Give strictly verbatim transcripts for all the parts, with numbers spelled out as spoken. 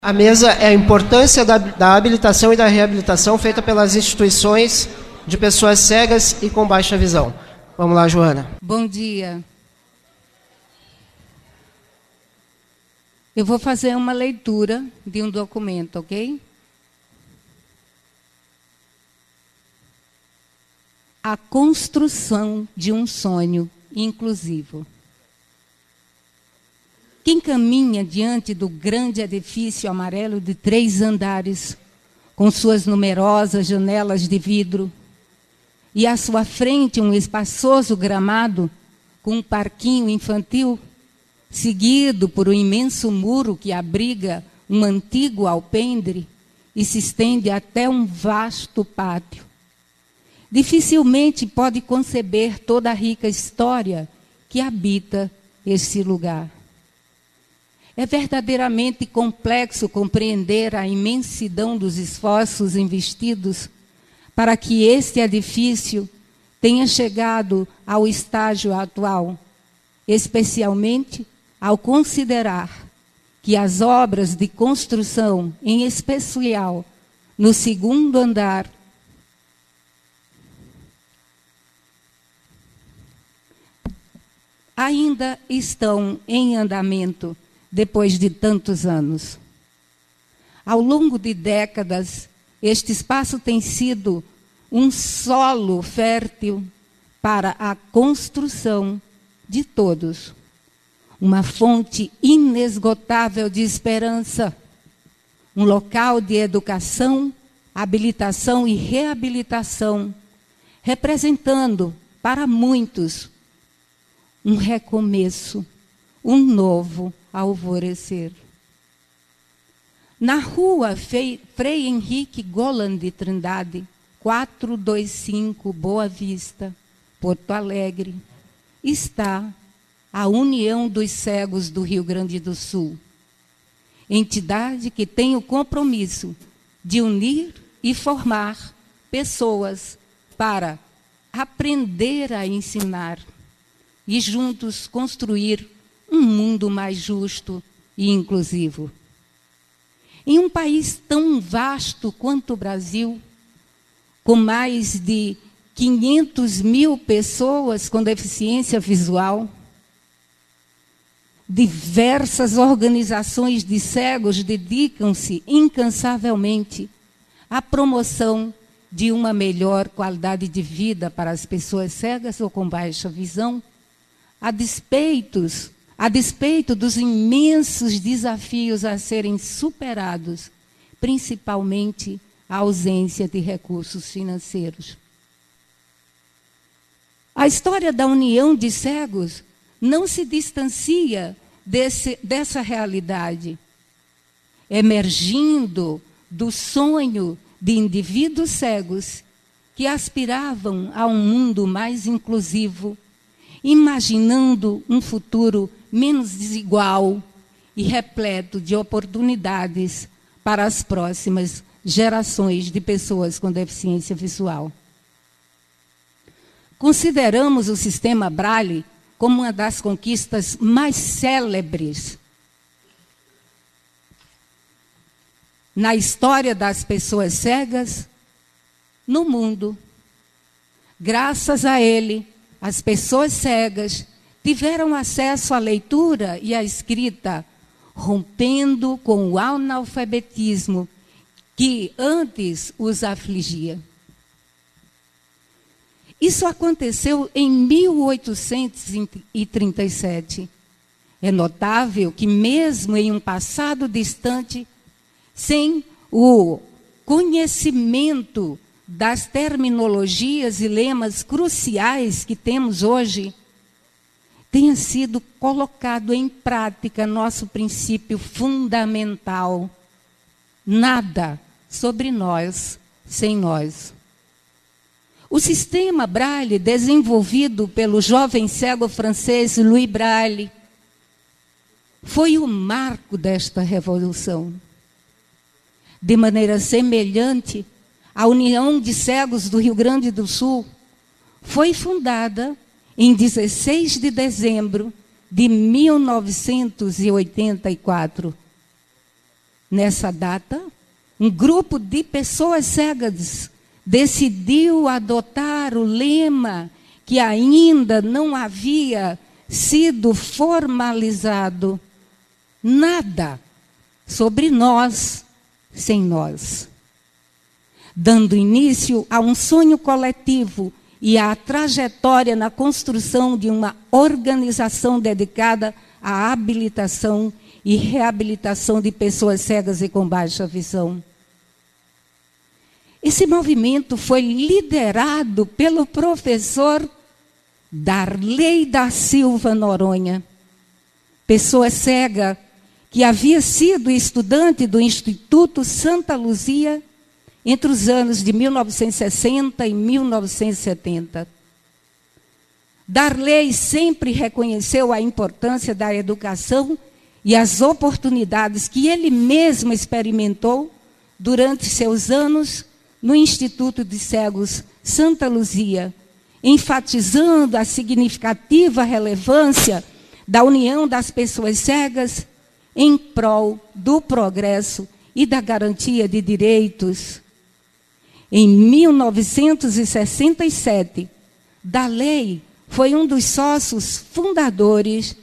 A mesa é a importância da, da habilitação e da reabilitação feita pelas instituições de pessoas cegas e com baixa visão. Vamos lá, Joana. Bom dia. Eu vou fazer uma leitura de um documento, ok? A construção de um sonho inclusivo. Quem caminha diante do grande edifício amarelo de três andares, com suas numerosas janelas de vidro, e à sua frente um espaçoso gramado com um parquinho infantil, seguido por um imenso muro que abriga um antigo alpendre e se estende até um vasto pátio. Dificilmente pode conceber toda a rica história que habita esse lugar. É verdadeiramente complexo compreender a imensidão dos esforços investidos para que este edifício tenha chegado ao estágio atual, especialmente ao considerar que as obras de construção, em especial no segundo andar, ainda estão em andamento depois de tantos anos. Ao longo de décadas, este espaço tem sido um solo fértil para a construção de todos. Uma fonte inesgotável de esperança, um local de educação, habilitação e reabilitação, representando para muitos um recomeço, um novo alvorecer. Na rua Frei Henrique Golan de Trindade, quatrocentos e vinte e cinco, Boa Vista, Porto Alegre, está a União dos Cegos do Rio Grande do Sul, entidade que tem o compromisso de unir e formar pessoas para aprender a ensinar e juntos construir um mundo mais justo e inclusivo. Em um país tão vasto quanto o Brasil, com mais de quinhentas mil pessoas com deficiência visual, diversas organizações de cegos dedicam-se incansavelmente à promoção de uma melhor qualidade de vida para as pessoas cegas ou com baixa visão, a despeitos A despeito dos imensos desafios a serem superados, principalmente a ausência de recursos financeiros. A história da União de Cegos não se distancia desse, dessa realidade, emergindo do sonho de indivíduos cegos que aspiravam a um mundo mais inclusivo, imaginando um futuro menos desigual e repleto de oportunidades para as próximas gerações de pessoas com deficiência visual. Consideramos o sistema Braille como uma das conquistas mais célebres na história das pessoas cegas no mundo. Graças a ele, as pessoas cegas tiveram acesso à leitura e à escrita, rompendo com o analfabetismo que antes os afligia. Isso aconteceu em mil oitocentos e trinta e sete. É notável que, mesmo em um passado distante, sem o conhecimento das terminologias e lemas cruciais que temos hoje, tenha sido colocado em prática nosso princípio fundamental: nada sobre nós sem nós. O sistema Braille, desenvolvido pelo jovem cego francês Louis Braille, foi o marco desta revolução. De maneira semelhante, a União de Cegos do Rio Grande do Sul foi fundada em dezesseis de dezembro de mil novecentos e oitenta e quatro. nessa data, um grupo de pessoas cegas decidiu adotar o lema que ainda não havia sido formalizado: nada sobre nós sem nós, dando início a um sonho coletivo e à trajetória na construção de uma organização dedicada à habilitação e reabilitação de pessoas cegas e com baixa visão. Esse movimento foi liderado pelo professor Darley da Silva Noronha, pessoa cega que havia sido estudante do Instituto Santa Luzia entre os anos de mil novecentos e sessenta e mil novecentos e setenta. Darley sempre reconheceu a importância da educação e as oportunidades que ele mesmo experimentou durante seus anos no Instituto de Cegos Santa Luzia, enfatizando a significativa relevância da união das pessoas cegas em prol do progresso e da garantia de direitos. Em mil novecentos e sessenta e sete, Darley foi um dos sócios fundadores,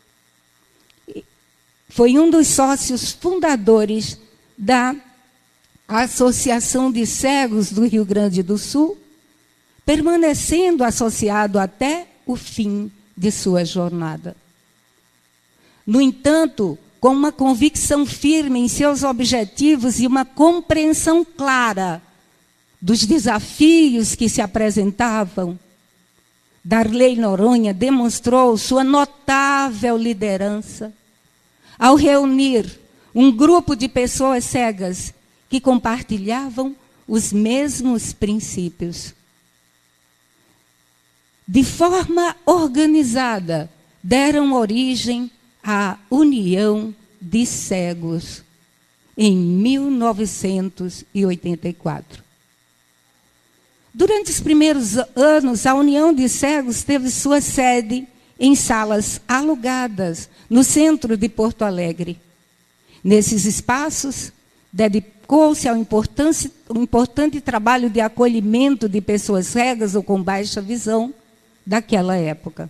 foi um dos sócios fundadores da Associação de Cegos do Rio Grande do Sul, permanecendo associado até o fim de sua jornada. No entanto, com uma convicção firme em seus objetivos e uma compreensão clara dos desafios que se apresentavam, Darley Noronha demonstrou sua notável liderança ao reunir um grupo de pessoas cegas que compartilhavam os mesmos princípios. De forma organizada, deram origem à União de Cegos em mil novecentos e oitenta e quatro. Durante os primeiros anos, a União de Cegos teve sua sede em salas alugadas no centro de Porto Alegre. Nesses espaços, dedicou-se ao importante, ao importante trabalho de acolhimento de pessoas cegas ou com baixa visão daquela época.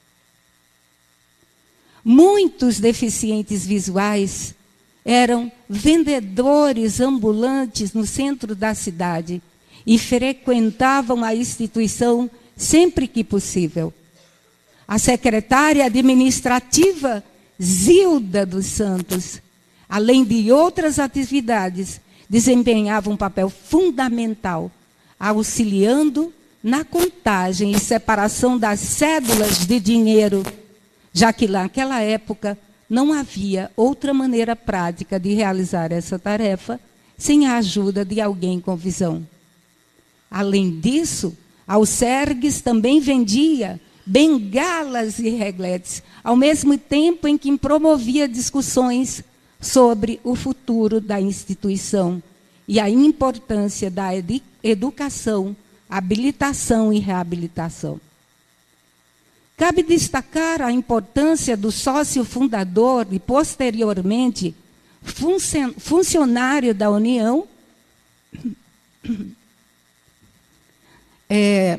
Muitos deficientes visuais eram vendedores ambulantes no centro da cidade e frequentavam a instituição sempre que possível. A secretária administrativa Zilda dos Santos, além de outras atividades, desempenhava um papel fundamental, auxiliando na contagem e separação das cédulas de dinheiro, já que naquela época não havia outra maneira prática de realizar essa tarefa sem a ajuda de alguém com visão. Além disso, a Alcergues também vendia bengalas e regletes, ao mesmo tempo em que promovia discussões sobre o futuro da instituição e a importância da educação, habilitação e reabilitação. Cabe destacar a importância do sócio fundador e, posteriormente, funcionário da União, é,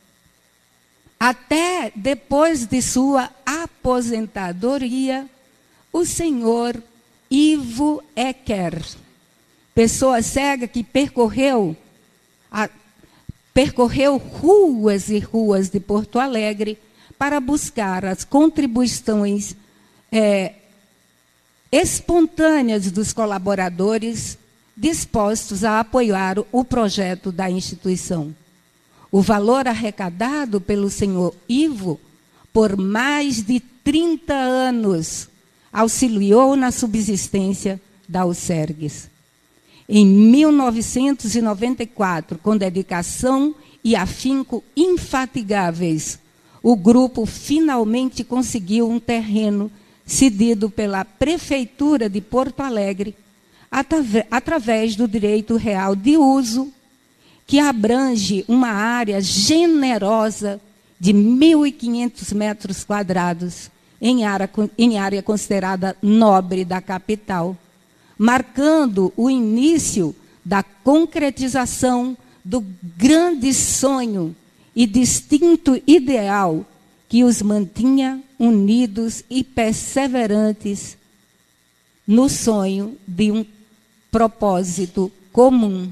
até depois de sua aposentadoria, o senhor Ivo Ecker, pessoa cega que percorreu, a, percorreu ruas e ruas de Porto Alegre para buscar as contribuições é, espontâneas dos colaboradores dispostos a apoiar o projeto da instituição. O valor arrecadado pelo senhor Ivo, por mais de trinta anos, auxiliou na subsistência da Alcergues. Em mil novecentos e noventa e quatro, com dedicação e afinco infatigáveis, o grupo finalmente conseguiu um terreno cedido pela Prefeitura de Porto Alegre, através do direito real de uso, que abrange uma área generosa de mil e quinhentos metros quadrados, em área, em área considerada nobre da capital, marcando o início da concretização do grande sonho e distinto ideal que os mantinha unidos e perseverantes no sonho de um propósito comum,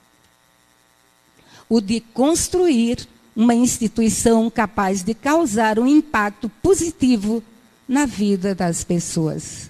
o de construir uma instituição capaz de causar um impacto positivo na vida das pessoas.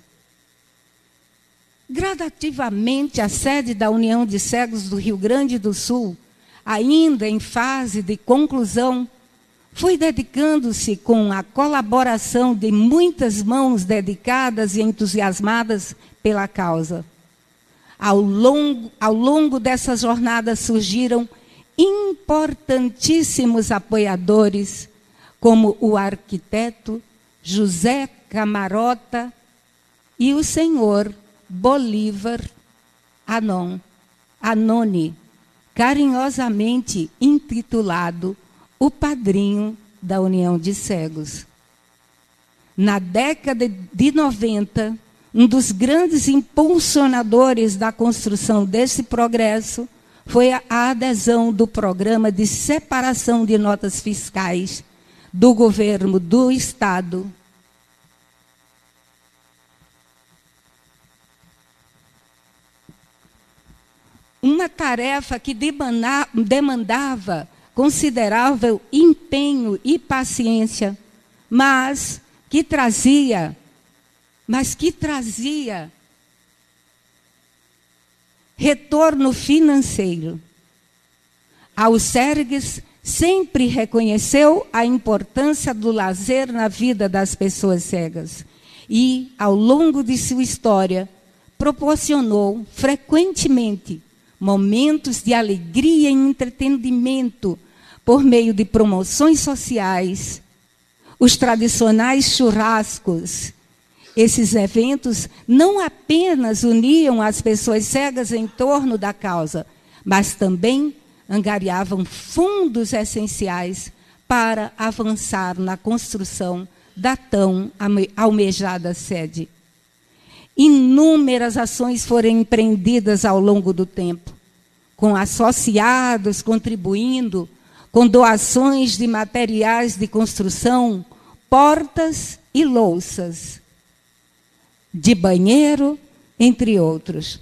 Gradativamente, a sede da União de Cegos do Rio Grande do Sul, ainda em fase de conclusão, foi dedicando-se com a colaboração de muitas mãos dedicadas e entusiasmadas pela causa. Ao longo, ao longo dessa jornada surgiram importantíssimos apoiadores, como o arquiteto José Camarota e o senhor Bolívar Anon, Anoni, carinhosamente intitulado o padrinho da União de Cegos. Na década de noventa, um dos grandes impulsionadores da construção desse progresso foi a adesão do programa de separação de notas fiscais do governo do Estado. Uma tarefa que demandava considerável empenho e paciência, mas que trazia, mas que trazia retorno financeiro. A Alcergues sempre reconheceu a importância do lazer na vida das pessoas cegas e, ao longo de sua história, proporcionou frequentemente momentos de alegria e entretenimento por meio de promoções sociais, os tradicionais churrascos. Esses eventos não apenas uniam as pessoas cegas em torno da causa, mas também angariavam fundos essenciais para avançar na construção da tão almejada sede. Inúmeras ações foram empreendidas ao longo do tempo, com associados contribuindo com doações de materiais de construção, portas e louças, de banheiro, entre outros.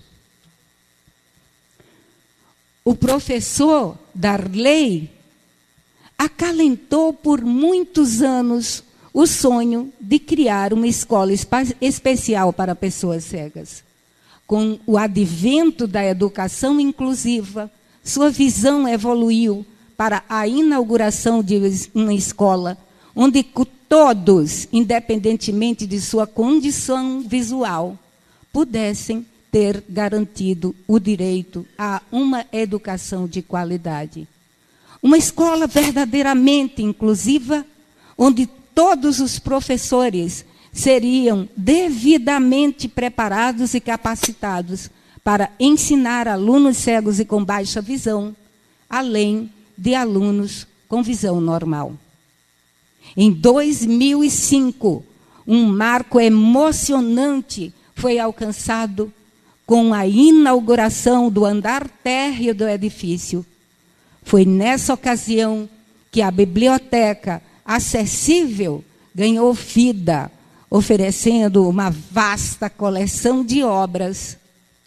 O professor Darley acalentou por muitos anos o sonho de criar uma escola especial para pessoas cegas. Com o advento da educação inclusiva, sua visão evoluiu para a inauguração de uma escola onde todos, independentemente de sua condição visual, pudessem ter garantido o direito a uma educação de qualidade. Uma escola verdadeiramente inclusiva, onde todos os professores seriam devidamente preparados e capacitados para ensinar alunos cegos e com baixa visão, além de alunos com visão normal. Em dois mil e cinco, um marco emocionante foi alcançado com a inauguração do andar térreo do edifício. Foi nessa ocasião que a biblioteca acessível ganhou vida, oferecendo uma vasta coleção de obras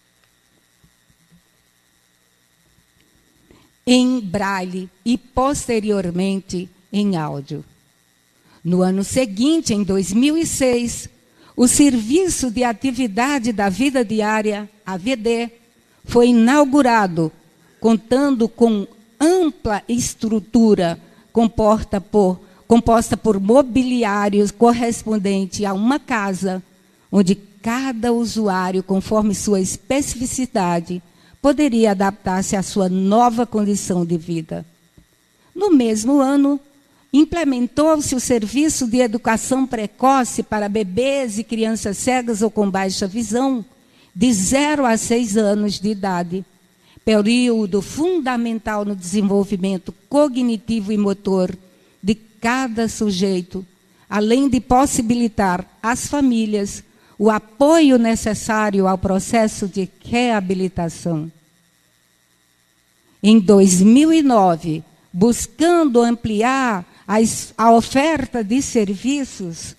em braille e, posteriormente, em áudio. No ano seguinte, em dois mil e seis, o Serviço de Atividade da Vida Diária, A V D, foi inaugurado, contando com ampla estrutura composta por, composta por mobiliários correspondente a uma casa, onde cada usuário, conforme sua especificidade, poderia adaptar-se à sua nova condição de vida. No mesmo ano, implementou-se o serviço de educação precoce para bebês e crianças cegas ou com baixa visão, de zero a seis anos de idade, período fundamental no desenvolvimento cognitivo e motor de cada sujeito, além de possibilitar às famílias o apoio necessário ao processo de reabilitação. Em dois mil e nove, buscando ampliar a, a oferta de serviços,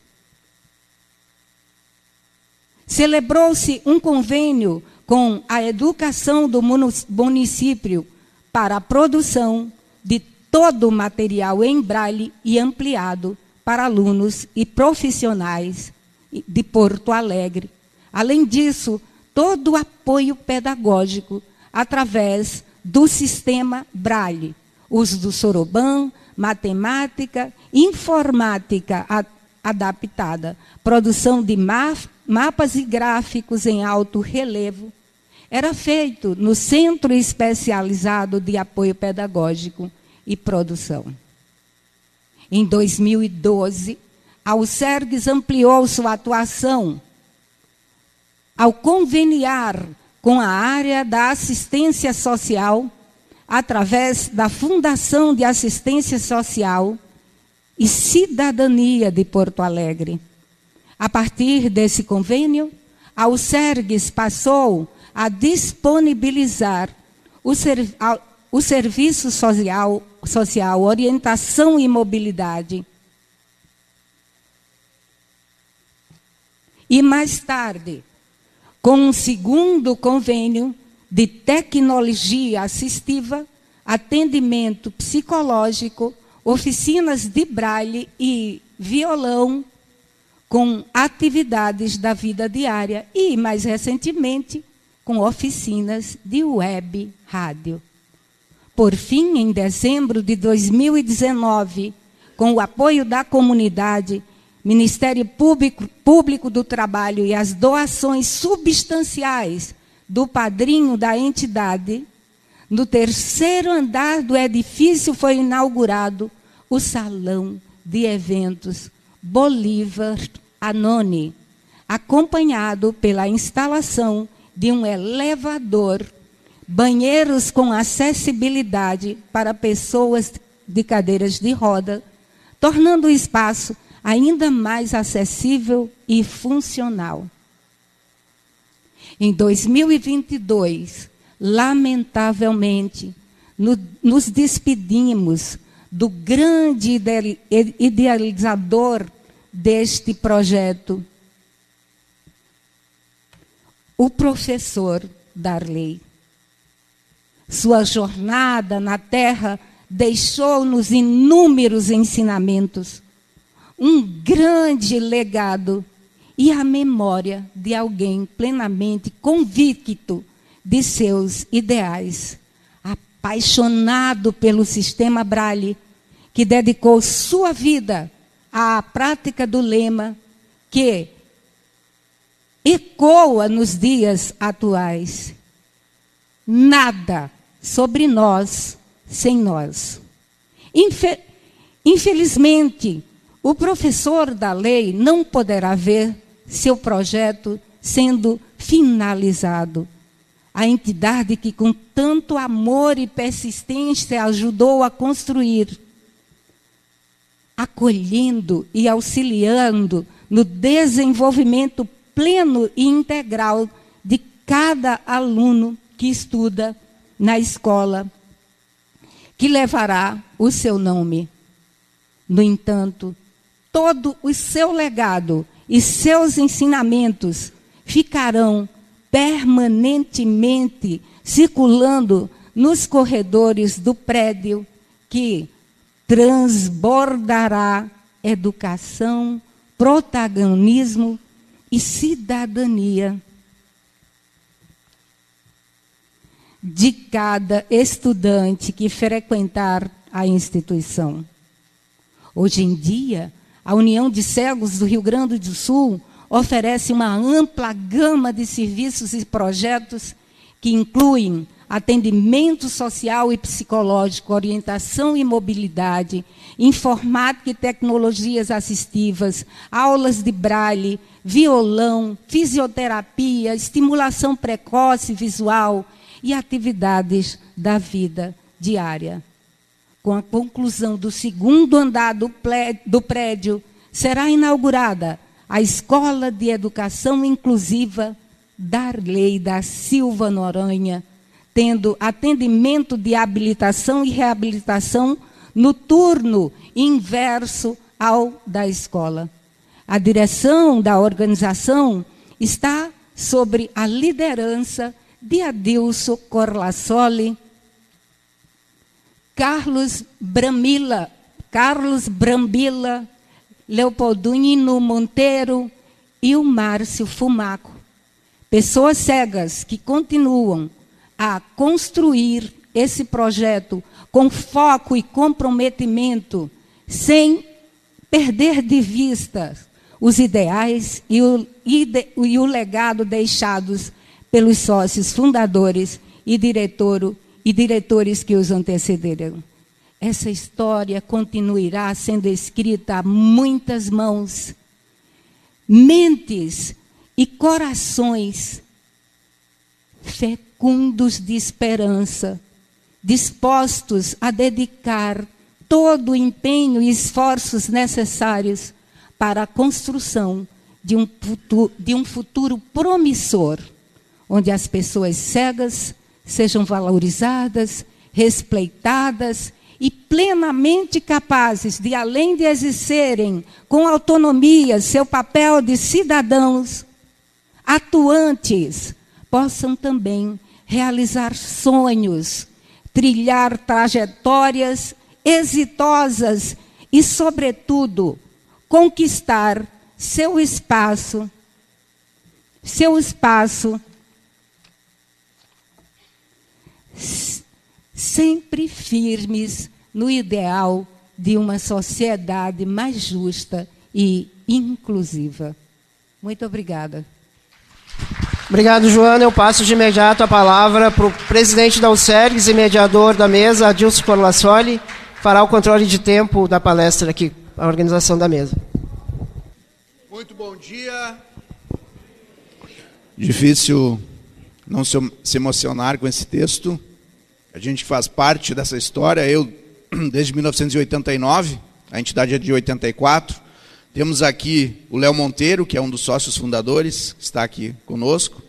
celebrou-se um convênio com a educação do município para a produção de todo o material em braille e ampliado para alunos e profissionais de Porto Alegre. Além disso, todo o apoio pedagógico através do sistema braille, uso do soroban, matemática, informática adaptada, produção de mapas e gráficos em alto relevo, era feito no Centro Especializado de Apoio Pedagógico e Produção. Em dois mil e doze, a Alcergues ampliou sua atuação ao conveniar com a área da assistência social através da Fundação de Assistência Social e Cidadania de Porto Alegre. A partir desse convênio, a Alcergues passou a disponibilizar o, serv o serviço social, social, orientação e mobilidade. E mais tarde, com um segundo convênio de tecnologia assistiva, atendimento psicológico, oficinas de braille e violão, com atividades da vida diária e, mais recentemente, com oficinas de web rádio. Por fim, em dezembro de dois mil e dezenove, com o apoio da comunidade, Ministério Público, Público do Trabalho e as doações substanciais do padrinho da entidade, no terceiro andar do edifício foi inaugurado o Salão de Eventos Bolívar Anoni, acompanhado pela instalação de um elevador, banheiros com acessibilidade para pessoas de cadeiras de roda, tornando o espaço ainda mais acessível e funcional. Em dois mil e vinte e dois, lamentavelmente, no, nos despedimos do grande idealizador deste projeto, o professor Darley. Sua jornada na Terra deixou-nos inúmeros ensinamentos, um grande legado e a memória de alguém plenamente convicto de seus ideais, apaixonado pelo sistema Braille, que dedicou sua vida à prática do lema que ecoa nos dias atuais: nada sobre nós sem nós. Infe- Infelizmente, o professor da lei não poderá ver seu projeto sendo finalizado. A entidade que com tanto amor e persistência ajudou a construir, acolhendo e auxiliando no desenvolvimento pleno e integral de cada aluno que estuda na escola, que levará o seu nome. No entanto, todo o seu legado e seus ensinamentos ficarão permanentemente circulando nos corredores do prédio que transbordará educação, protagonismo e cidadania de cada estudante que frequentar a instituição. Hoje em dia, a União de Cegos do Rio Grande do Sul oferece uma ampla gama de serviços e projetos que incluem atendimento social e psicológico, orientação e mobilidade, informática e tecnologias assistivas, aulas de braille, violão, fisioterapia, estimulação precoce visual e atividades da vida diária. Com a conclusão do segundo andar do prédio, será inaugurada a Escola de Educação Inclusiva Darley da Silva Noronha, tendo atendimento de habilitação e reabilitação no turno inverso ao da escola. A direção da organização está sobre a liderança de Adilson Corlassoli, Carlos Bramila, Carlos Brambila, Leopoldino Monteiro e o Márcio Fumaco. Pessoas cegas que continuam a construir esse projeto com foco e comprometimento, sem perder de vista os ideais e o, ide, e o legado deixados pelos sócios fundadores e, diretor, e diretores que os antecederam. Essa história continuará sendo escrita a muitas mãos, mentes e corações fecundos de esperança, dispostos a dedicar todo o empenho e esforços necessários para a construção de um futuro, de um futuro promissor, onde as pessoas cegas sejam valorizadas, respeitadas e plenamente capazes de, além de exercerem com autonomia seu papel de cidadãos atuantes, possam também realizar sonhos, trilhar trajetórias exitosas e, sobretudo, conquistar seu espaço, seu espaço sempre firmes no ideal de uma sociedade mais justa e inclusiva. Muito obrigada. Obrigado, Joana. Eu passo de imediato a palavra para o presidente da Alcergues e mediador da mesa, Adilson Corlassoli, fará o controle de tempo da palestra aqui, a organização da mesa. Muito bom dia. Difícil não se, se emocionar com esse texto. A gente faz parte dessa história, eu desde mil novecentos e oitenta e nove, a entidade é de oitenta e quatro. Temos aqui o Léo Monteiro, que é um dos sócios fundadores, que está aqui conosco.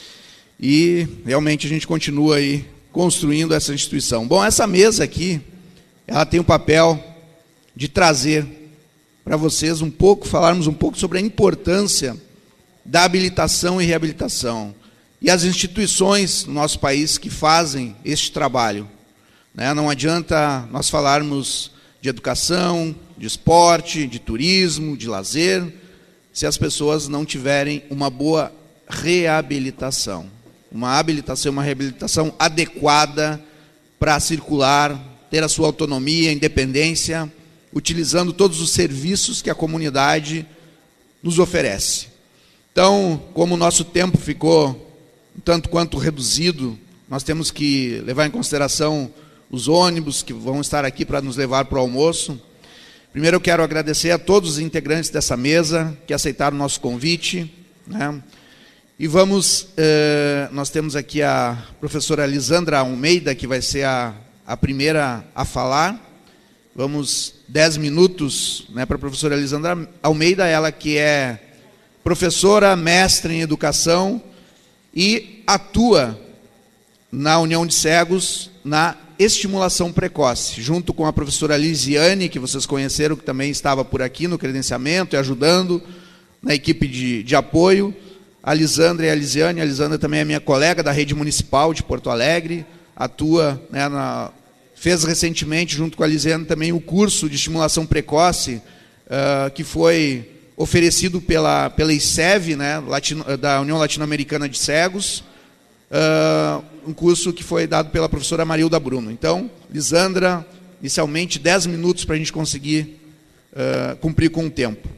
E realmente a gente continua aí construindo essa instituição. Bom, essa mesa aqui, ela tem o papel de trazer para vocês um pouco, falarmos um pouco sobre a importância da habilitação e reabilitação e as instituições no nosso país que fazem este trabalho. Né? Não adianta nós falarmos de educação, de esporte, de turismo, de lazer, se as pessoas não tiverem uma boa reabilitação. Uma habilitação, uma reabilitação adequada para circular, ter a sua autonomia, independência, utilizando todos os serviços que a comunidade nos oferece. Então, como o nosso tempo ficou um tanto quanto reduzido, nós temos que levar em consideração os ônibus que vão estar aqui para nos levar para o almoço. Primeiro eu quero agradecer a todos os integrantes dessa mesa que aceitaram o nosso convite, né? E vamos, eh, nós temos aqui a professora Lisandra Almeida, que vai ser a, a primeira a falar. Vamos, dez minutos, né, para a professora Lisandra Almeida, ela que é professora, mestre em educação e atua na União de Cegos na estimulação precoce, junto com a professora Lisiane, que vocês conheceram, que também estava por aqui no credenciamento e ajudando na equipe de, de apoio. A Lisandra e a Lisiane, a Lisandra também é minha colega da rede municipal de Porto Alegre, atua, né, na, fez recentemente, junto com a Lisiane, também o curso de estimulação precoce, uh, que foi oferecido pela, pela I C E V, né, Latino, da União Latino-Americana de Cegos, uh, um curso que foi dado pela professora Marilda Bruno. Então, Lisandra, inicialmente dez minutos para a gente conseguir uh, cumprir com o tempo.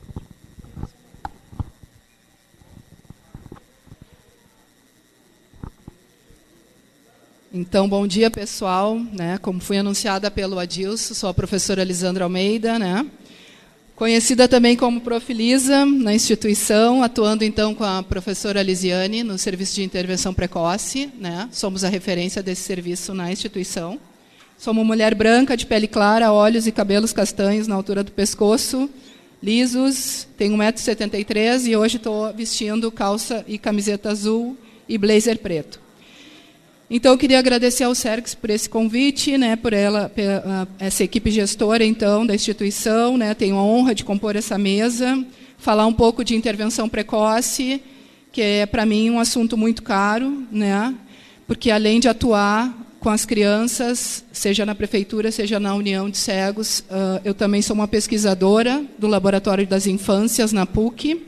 Então, bom dia, pessoal. Né? Como foi anunciada pelo Adilson, sou a professora Lisandra Almeida, né? Conhecida também como Prof Lisa na instituição, atuando então com a professora Lisiane no serviço de intervenção precoce, né? Somos a referência desse serviço na instituição. Sou uma mulher branca, de pele clara, olhos e cabelos castanhos na altura do pescoço, lisos, tenho um metro e setenta e três e hoje estou vestindo calça e camiseta azul e blazer preto. Então, eu queria agradecer ao SERGS por esse convite, né, por ela, por essa equipe gestora, então, da instituição, né, tenho a honra de compor essa mesa, falar um pouco de intervenção precoce, que é, para mim, um assunto muito caro, né, porque, além de atuar com as crianças, seja na prefeitura, seja na União de Cegos, uh, eu também sou uma pesquisadora do Laboratório das Infâncias, na P U C.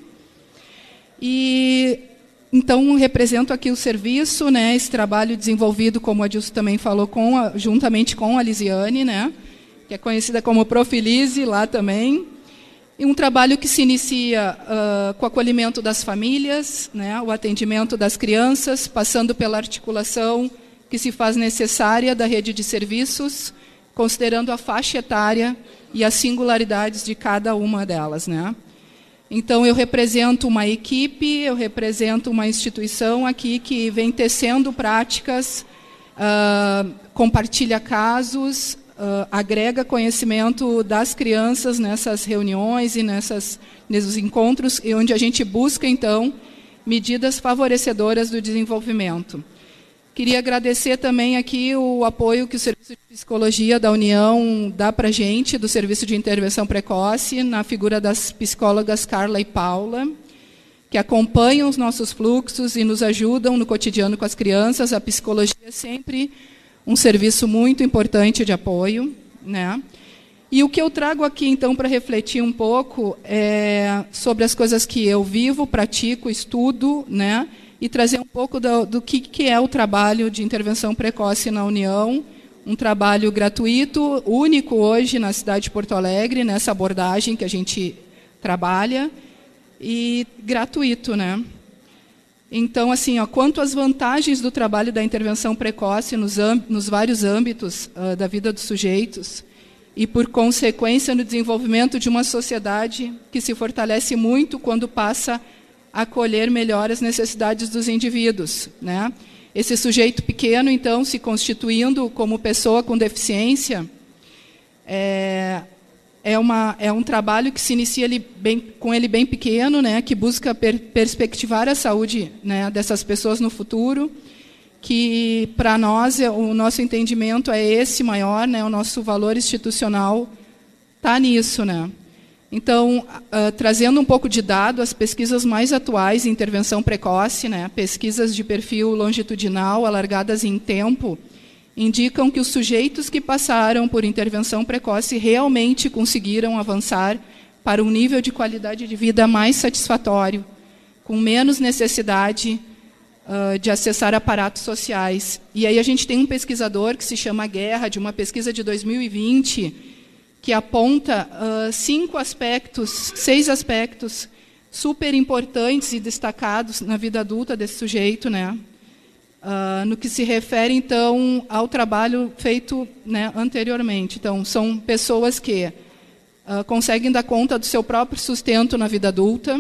E, então, represento aqui o serviço, né, esse trabalho desenvolvido, como a Adilson também falou, com a, juntamente com a Lisiane, né, que é conhecida como Profilise, lá também. E um trabalho que se inicia uh, com o acolhimento das famílias, né, o atendimento das crianças, passando pela articulação que se faz necessária da rede de serviços, considerando a faixa etária e as singularidades de cada uma delas, né? Então, eu represento uma equipe, eu represento uma instituição aqui que vem tecendo práticas, uh, compartilha casos, uh, agrega conhecimento das crianças nessas reuniões e nessas, nesses encontros, e onde a gente busca, então, medidas favorecedoras do desenvolvimento. Queria agradecer também aqui o apoio que o Serviço de Psicologia da União dá para a gente, do Serviço de Intervenção Precoce, na figura das psicólogas Carla e Paula, que acompanham os nossos fluxos e nos ajudam no cotidiano com as crianças. A psicologia é sempre um serviço muito importante de apoio, né? E o que eu trago aqui, então, para refletir um pouco é sobre as coisas que eu vivo, pratico, estudo, né? E trazer um pouco do, do que, que é o trabalho de intervenção precoce na União, um trabalho gratuito, único hoje na cidade de Porto Alegre, nessa abordagem que a gente trabalha, e gratuito, né? Então, assim, ó, quanto às vantagens do trabalho da intervenção precoce nos, nos vários âmbitos uh, da vida dos sujeitos, e, por consequência, no desenvolvimento de uma sociedade que se fortalece muito quando passa acolher melhor as necessidades dos indivíduos, né? Esse sujeito pequeno, então, se constituindo como pessoa com deficiência, é, é, uma, é um trabalho que se inicia ali bem, com ele bem pequeno, né, que busca per, perspectivar a saúde, né, dessas pessoas no futuro, que, para nós, o nosso entendimento é esse maior, né, o nosso valor institucional está nisso, né? Então, uh, trazendo um pouco de dado, as pesquisas mais atuais em intervenção precoce, né, pesquisas de perfil longitudinal, alargadas em tempo, indicam que os sujeitos que passaram por intervenção precoce realmente conseguiram avançar para um nível de qualidade de vida mais satisfatório, com menos necessidade uh, de acessar aparatos sociais. E aí a gente tem um pesquisador que se chama Guerra, de uma pesquisa de dois mil e vinte, que aponta uh, cinco aspectos, seis aspectos super importantes e destacados na vida adulta desse sujeito, né? Uh, no que se refere, então, ao trabalho feito, né, anteriormente. Então, são pessoas que uh, conseguem dar conta do seu próprio sustento na vida adulta.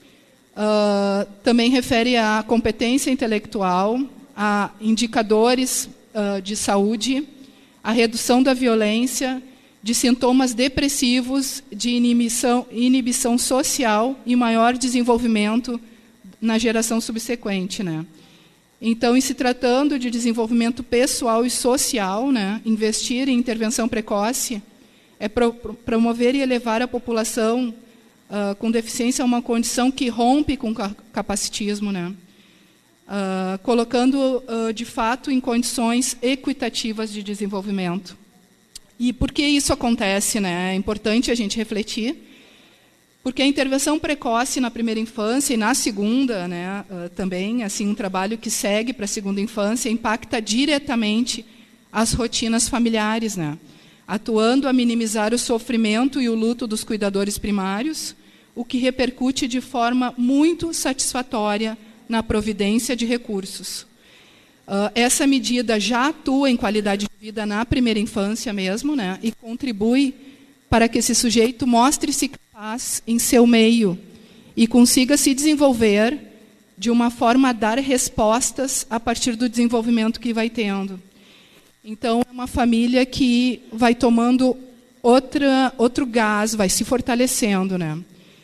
Uh, também refere à competência intelectual, a indicadores uh, de saúde, a redução da violência, de sintomas depressivos, de inibição, inibição social e maior desenvolvimento na geração subsequente, né? Então, em se tratando de desenvolvimento pessoal e social, né, investir em intervenção precoce é pro, pro, promover e elevar a população uh, com deficiência a uma condição que rompe com o capacitismo, né? Uh, colocando, uh, de fato, em condições equitativas de desenvolvimento. E por que isso acontece, né? É importante a gente refletir, porque a intervenção precoce na primeira infância e na segunda, né, uh, também, assim, um trabalho que segue para a segunda infância, impacta diretamente as rotinas familiares, né? Atuando a minimizar o sofrimento e o luto dos cuidadores primários, o que repercute de forma muito satisfatória na providência de recursos. Uh, essa medida já atua em qualidade de vida na primeira infância mesmo, né, e contribui para que esse sujeito mostre-se capaz em seu meio e consiga se desenvolver de uma forma a dar respostas a partir do desenvolvimento que vai tendo. Então, é uma família que vai tomando outra, outro gás vai se fortalecendo, né?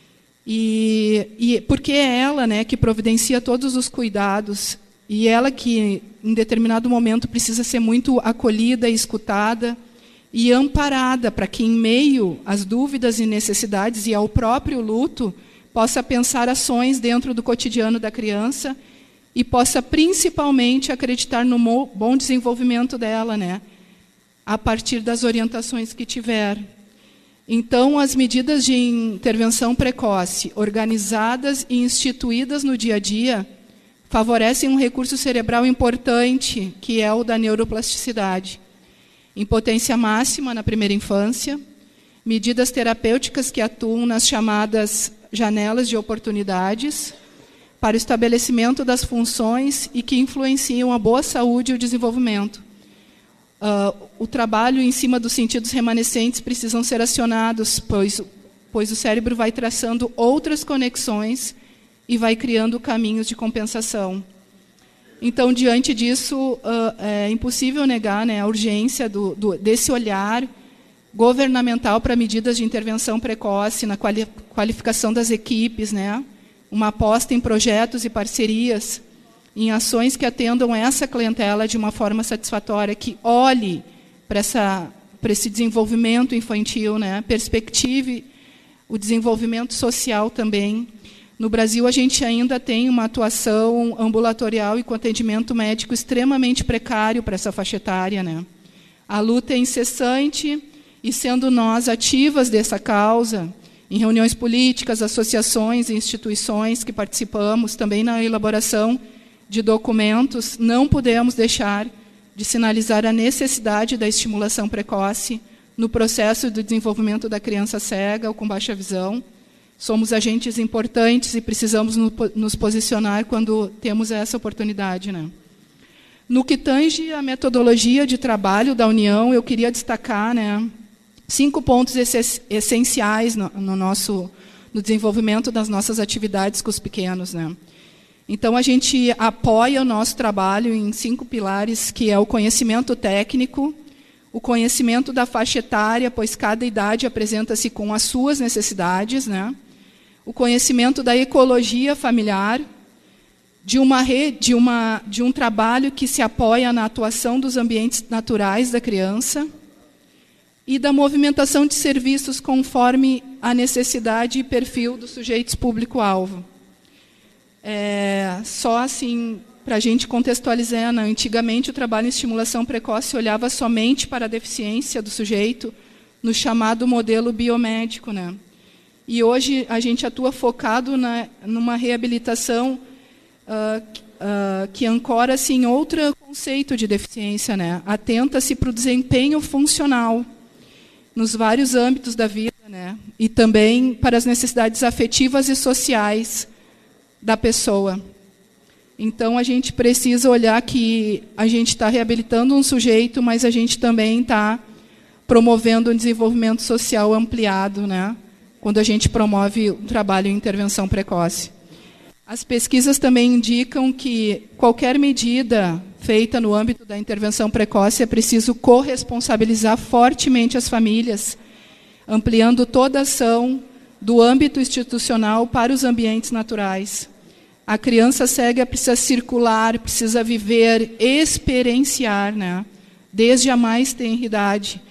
E, e porque é ela, né, que providencia todos os cuidados, e ela que, em determinado momento, precisa ser muito acolhida e escutada e amparada, para que, em meio às dúvidas e necessidades e ao próprio luto, possa pensar ações dentro do cotidiano da criança e possa, principalmente, acreditar no bom desenvolvimento dela, né, a partir das orientações que tiver. Então, as medidas de intervenção precoce, organizadas e instituídas no dia a dia, favorecem um recurso cerebral importante, que é o da neuroplasticidade. Impotência máxima na primeira infância, medidas terapêuticas que atuam nas chamadas janelas de oportunidades, para o estabelecimento das funções e que influenciam a boa saúde e o desenvolvimento. Uh, o trabalho em cima dos sentidos remanescentes precisam ser acionados, pois, pois o cérebro vai traçando outras conexões e vai criando caminhos de compensação. Então, diante disso, uh, é impossível negar, né, a urgência do, do, desse olhar governamental para medidas de intervenção precoce, na quali qualificação das equipes, né, uma aposta em projetos e parcerias, em ações que atendam essa clientela de uma forma satisfatória, que olhe para essa, para esse desenvolvimento infantil, né, perspective o desenvolvimento social também. No Brasil, a gente ainda tem uma atuação ambulatorial e com atendimento médico extremamente precário para essa faixa etária, né. A luta é incessante e, sendo nós ativas dessa causa, em reuniões políticas, associações e instituições que participamos, também na elaboração de documentos, não podemos deixar de sinalizar a necessidade da estimulação precoce no processo do desenvolvimento da criança cega ou com baixa visão. Somos agentes importantes e precisamos nos posicionar quando temos essa oportunidade, né? No que tange a metodologia de trabalho da União, eu queria destacar, né, cinco pontos essenciais no, no, nosso, no desenvolvimento das nossas atividades com os pequenos, né? Então, a gente apoia o nosso trabalho em cinco pilares, que é o conhecimento técnico, o conhecimento da faixa etária, pois cada idade apresenta-se com as suas necessidades, né? O conhecimento da ecologia familiar, de, uma rede, de, uma, de um trabalho que se apoia na atuação dos ambientes naturais da criança e da movimentação de serviços conforme a necessidade e perfil dos sujeitos público-alvo. É, só assim, para a gente contextualizar, né? Antigamente o trabalho em estimulação precoce olhava somente para a deficiência do sujeito no chamado modelo biomédico, né? E hoje a gente atua focado na, numa reabilitação uh, uh, que ancora-se em outro conceito de deficiência, né? Atenta-se para o desempenho funcional nos vários âmbitos da vida, né? E também para as necessidades afetivas e sociais da pessoa. Então, a gente precisa olhar que a gente está reabilitando um sujeito, mas a gente também está promovendo um desenvolvimento social ampliado, né, quando a gente promove o trabalho em intervenção precoce. As pesquisas também indicam que qualquer medida feita no âmbito da intervenção precoce é preciso corresponsabilizar fortemente as famílias, ampliando toda a ação do âmbito institucional para os ambientes naturais. A criança cega precisa circular, precisa viver, experienciar, né? Desde a mais tenra idade.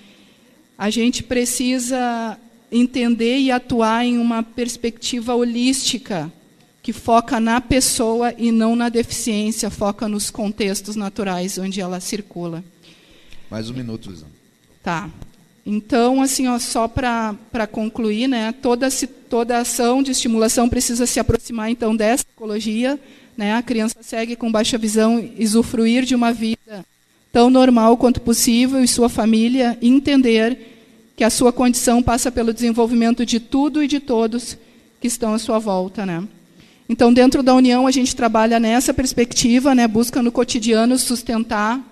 A gente precisa entender e atuar em uma perspectiva holística, que foca na pessoa e não na deficiência, foca nos contextos naturais onde ela circula. Mais um minuto, Luizão. Tá. Então, assim, ó, só para concluir, né, toda, toda ação de estimulação precisa se aproximar, então, dessa ecologia, né, a criança cega com baixa visão usufruir de uma vida tão normal quanto possível e sua família entender que a sua condição passa pelo desenvolvimento de tudo e de todos que estão à sua volta, né. Então, dentro da União, a gente trabalha nessa perspectiva, né, busca no cotidiano sustentar,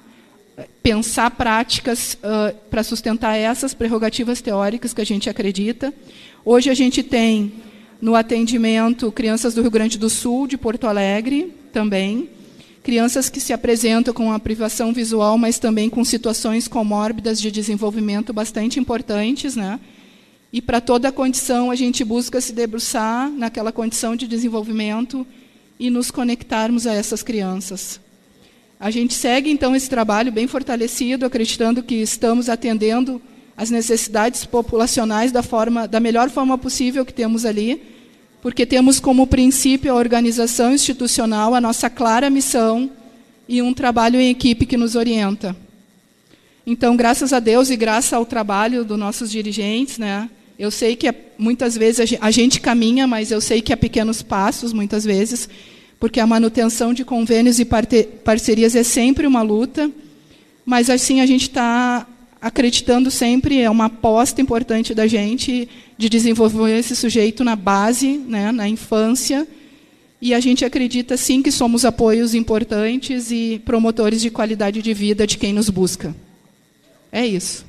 pensar práticas uh, para sustentar essas prerrogativas teóricas que a gente acredita. Hoje a gente tem no atendimento crianças do Rio Grande do Sul, de Porto Alegre também, crianças que se apresentam com a privação visual, mas também com situações comórbidas de desenvolvimento bastante importantes, né? E para toda a condição, a gente busca se debruçar naquela condição de desenvolvimento e nos conectarmos a essas crianças. A gente segue, então, esse trabalho bem fortalecido, acreditando que estamos atendendo as necessidades populacionais da, forma, da melhor forma possível que temos ali, porque temos como princípio a organização institucional, a nossa clara missão e um trabalho em equipe que nos orienta. Então, graças a Deus e graças ao trabalho dos nossos dirigentes, né, eu sei que muitas vezes a gente caminha, mas eu sei que há pequenos passos, muitas vezes, porque a manutenção de convênios e parcerias é sempre uma luta, mas assim a gente está acreditando sempre, é uma aposta importante da gente de desenvolver esse sujeito na base, né, na infância, e a gente acredita sim que somos apoios importantes e promotores de qualidade de vida de quem nos busca. É isso.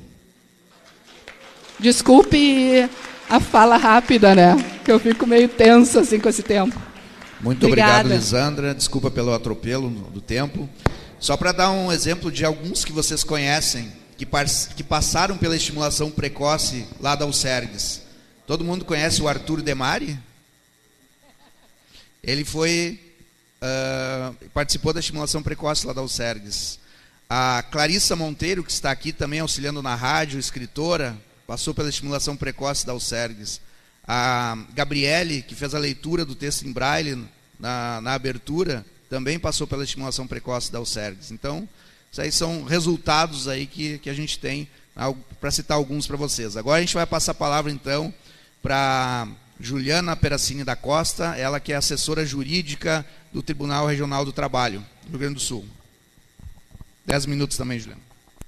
Desculpe a fala rápida, né? Que eu fico meio tensa assim com esse tempo. Muito Obrigada. obrigado, Lisandra. Desculpa pelo atropelo do tempo. Só para dar um exemplo de alguns que vocês conhecem, que, que passaram pela estimulação precoce lá da Alcergues. Todo mundo conhece o Arthur Demari? Ele foi, uh, participou da estimulação precoce lá da Alcergues. A Clarissa Monteiro, que está aqui também auxiliando na rádio, escritora, passou pela estimulação precoce da Alcergues. A Gabriele, que fez a leitura do texto em braille na, na abertura, também passou pela estimulação precoce da Alcergues. Então, isso aí são resultados aí que, que a gente tem, para citar alguns para vocês. Agora a gente vai passar a palavra, então, para Juliana Peracini da Costa, ela que é assessora jurídica do Tribunal Regional do Trabalho, do Rio Grande do Sul. Dez minutos também, Juliana.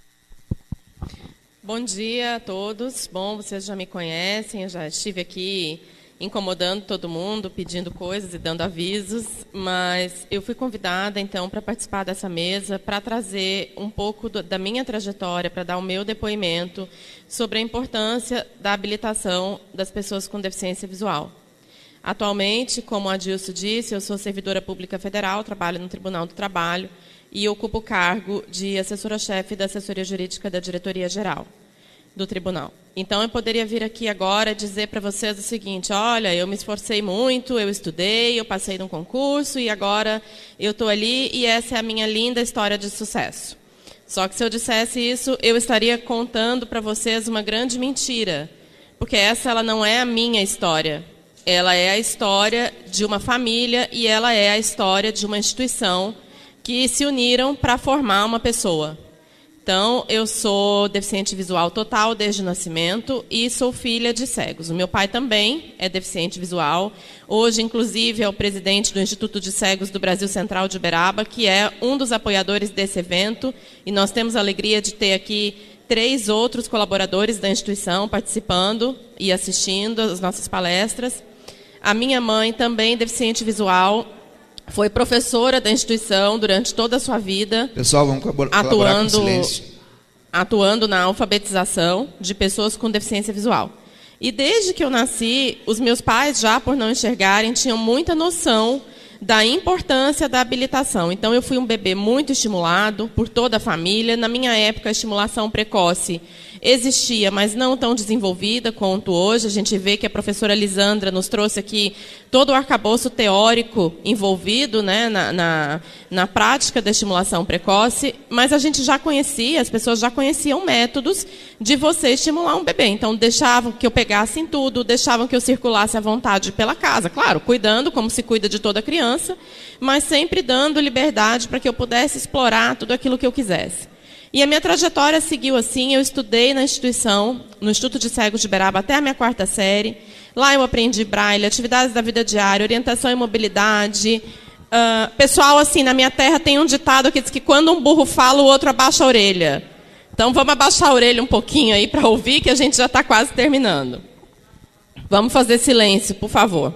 Bom dia a todos. Bom, vocês já me conhecem, eu já estive aqui incomodando todo mundo, pedindo coisas e dando avisos, mas eu fui convidada, então, para participar dessa mesa, para trazer um pouco do, da minha trajetória, para dar o meu depoimento sobre a importância da habilitação das pessoas com deficiência visual. Atualmente, como a Adilson disse, eu sou servidora pública federal, trabalho no Tribunal do Trabalho, e ocupo o cargo de assessora-chefe da assessoria jurídica da diretoria-geral do tribunal. Então, eu poderia vir aqui agora dizer para vocês o seguinte: olha, eu me esforcei muito, eu estudei, eu passei num concurso e agora eu estou ali e essa é a minha linda história de sucesso. Só que se eu dissesse isso, eu estaria contando para vocês uma grande mentira, porque essa ela não é a minha história. Ela é a história de uma família e ela é a história de uma instituição que se uniram para formar uma pessoa. Então, eu sou deficiente visual total desde o nascimento e sou filha de cegos. O meu pai também é deficiente visual. Hoje, inclusive, é o presidente do Instituto de Cegos do Brasil Central de Uberaba, que é um dos apoiadores desse evento. E nós temos a alegria de ter aqui três outros colaboradores da instituição participando e assistindo às nossas palestras. A minha mãe, também deficiente visual, foi professora da instituição durante toda a sua vida. Pessoal, vamos colaborar atuando, com silêncio. Atuando na alfabetização de pessoas com deficiência visual. E desde que eu nasci, os meus pais, já por não enxergarem, tinham muita noção da importância da habilitação. Então, eu fui um bebê muito estimulado por toda a família. Na minha época, a estimulação precoce existia, mas não tão desenvolvida quanto hoje. A gente vê que a professora Lisandra nos trouxe aqui todo o arcabouço teórico envolvido, né, na, na, na prática da estimulação precoce, mas a gente já conhecia, as pessoas já conheciam métodos de você estimular um bebê. Então, deixavam que eu pegasse em tudo, deixavam que eu circulasse à vontade pela casa. Claro, cuidando, como se cuida de toda criança, mas sempre dando liberdade para que eu pudesse explorar tudo aquilo que eu quisesse. E a minha trajetória seguiu assim. Eu estudei na instituição, no Instituto de Cegos de Uberaba, até a minha quarta série. Lá eu aprendi braille, atividades da vida diária, orientação e mobilidade. Uh, pessoal, assim, na minha terra tem um ditado que diz que quando um burro fala, o outro abaixa a orelha. Então, vamos abaixar a orelha um pouquinho aí para ouvir, que a gente já está quase terminando. Vamos fazer silêncio, por favor.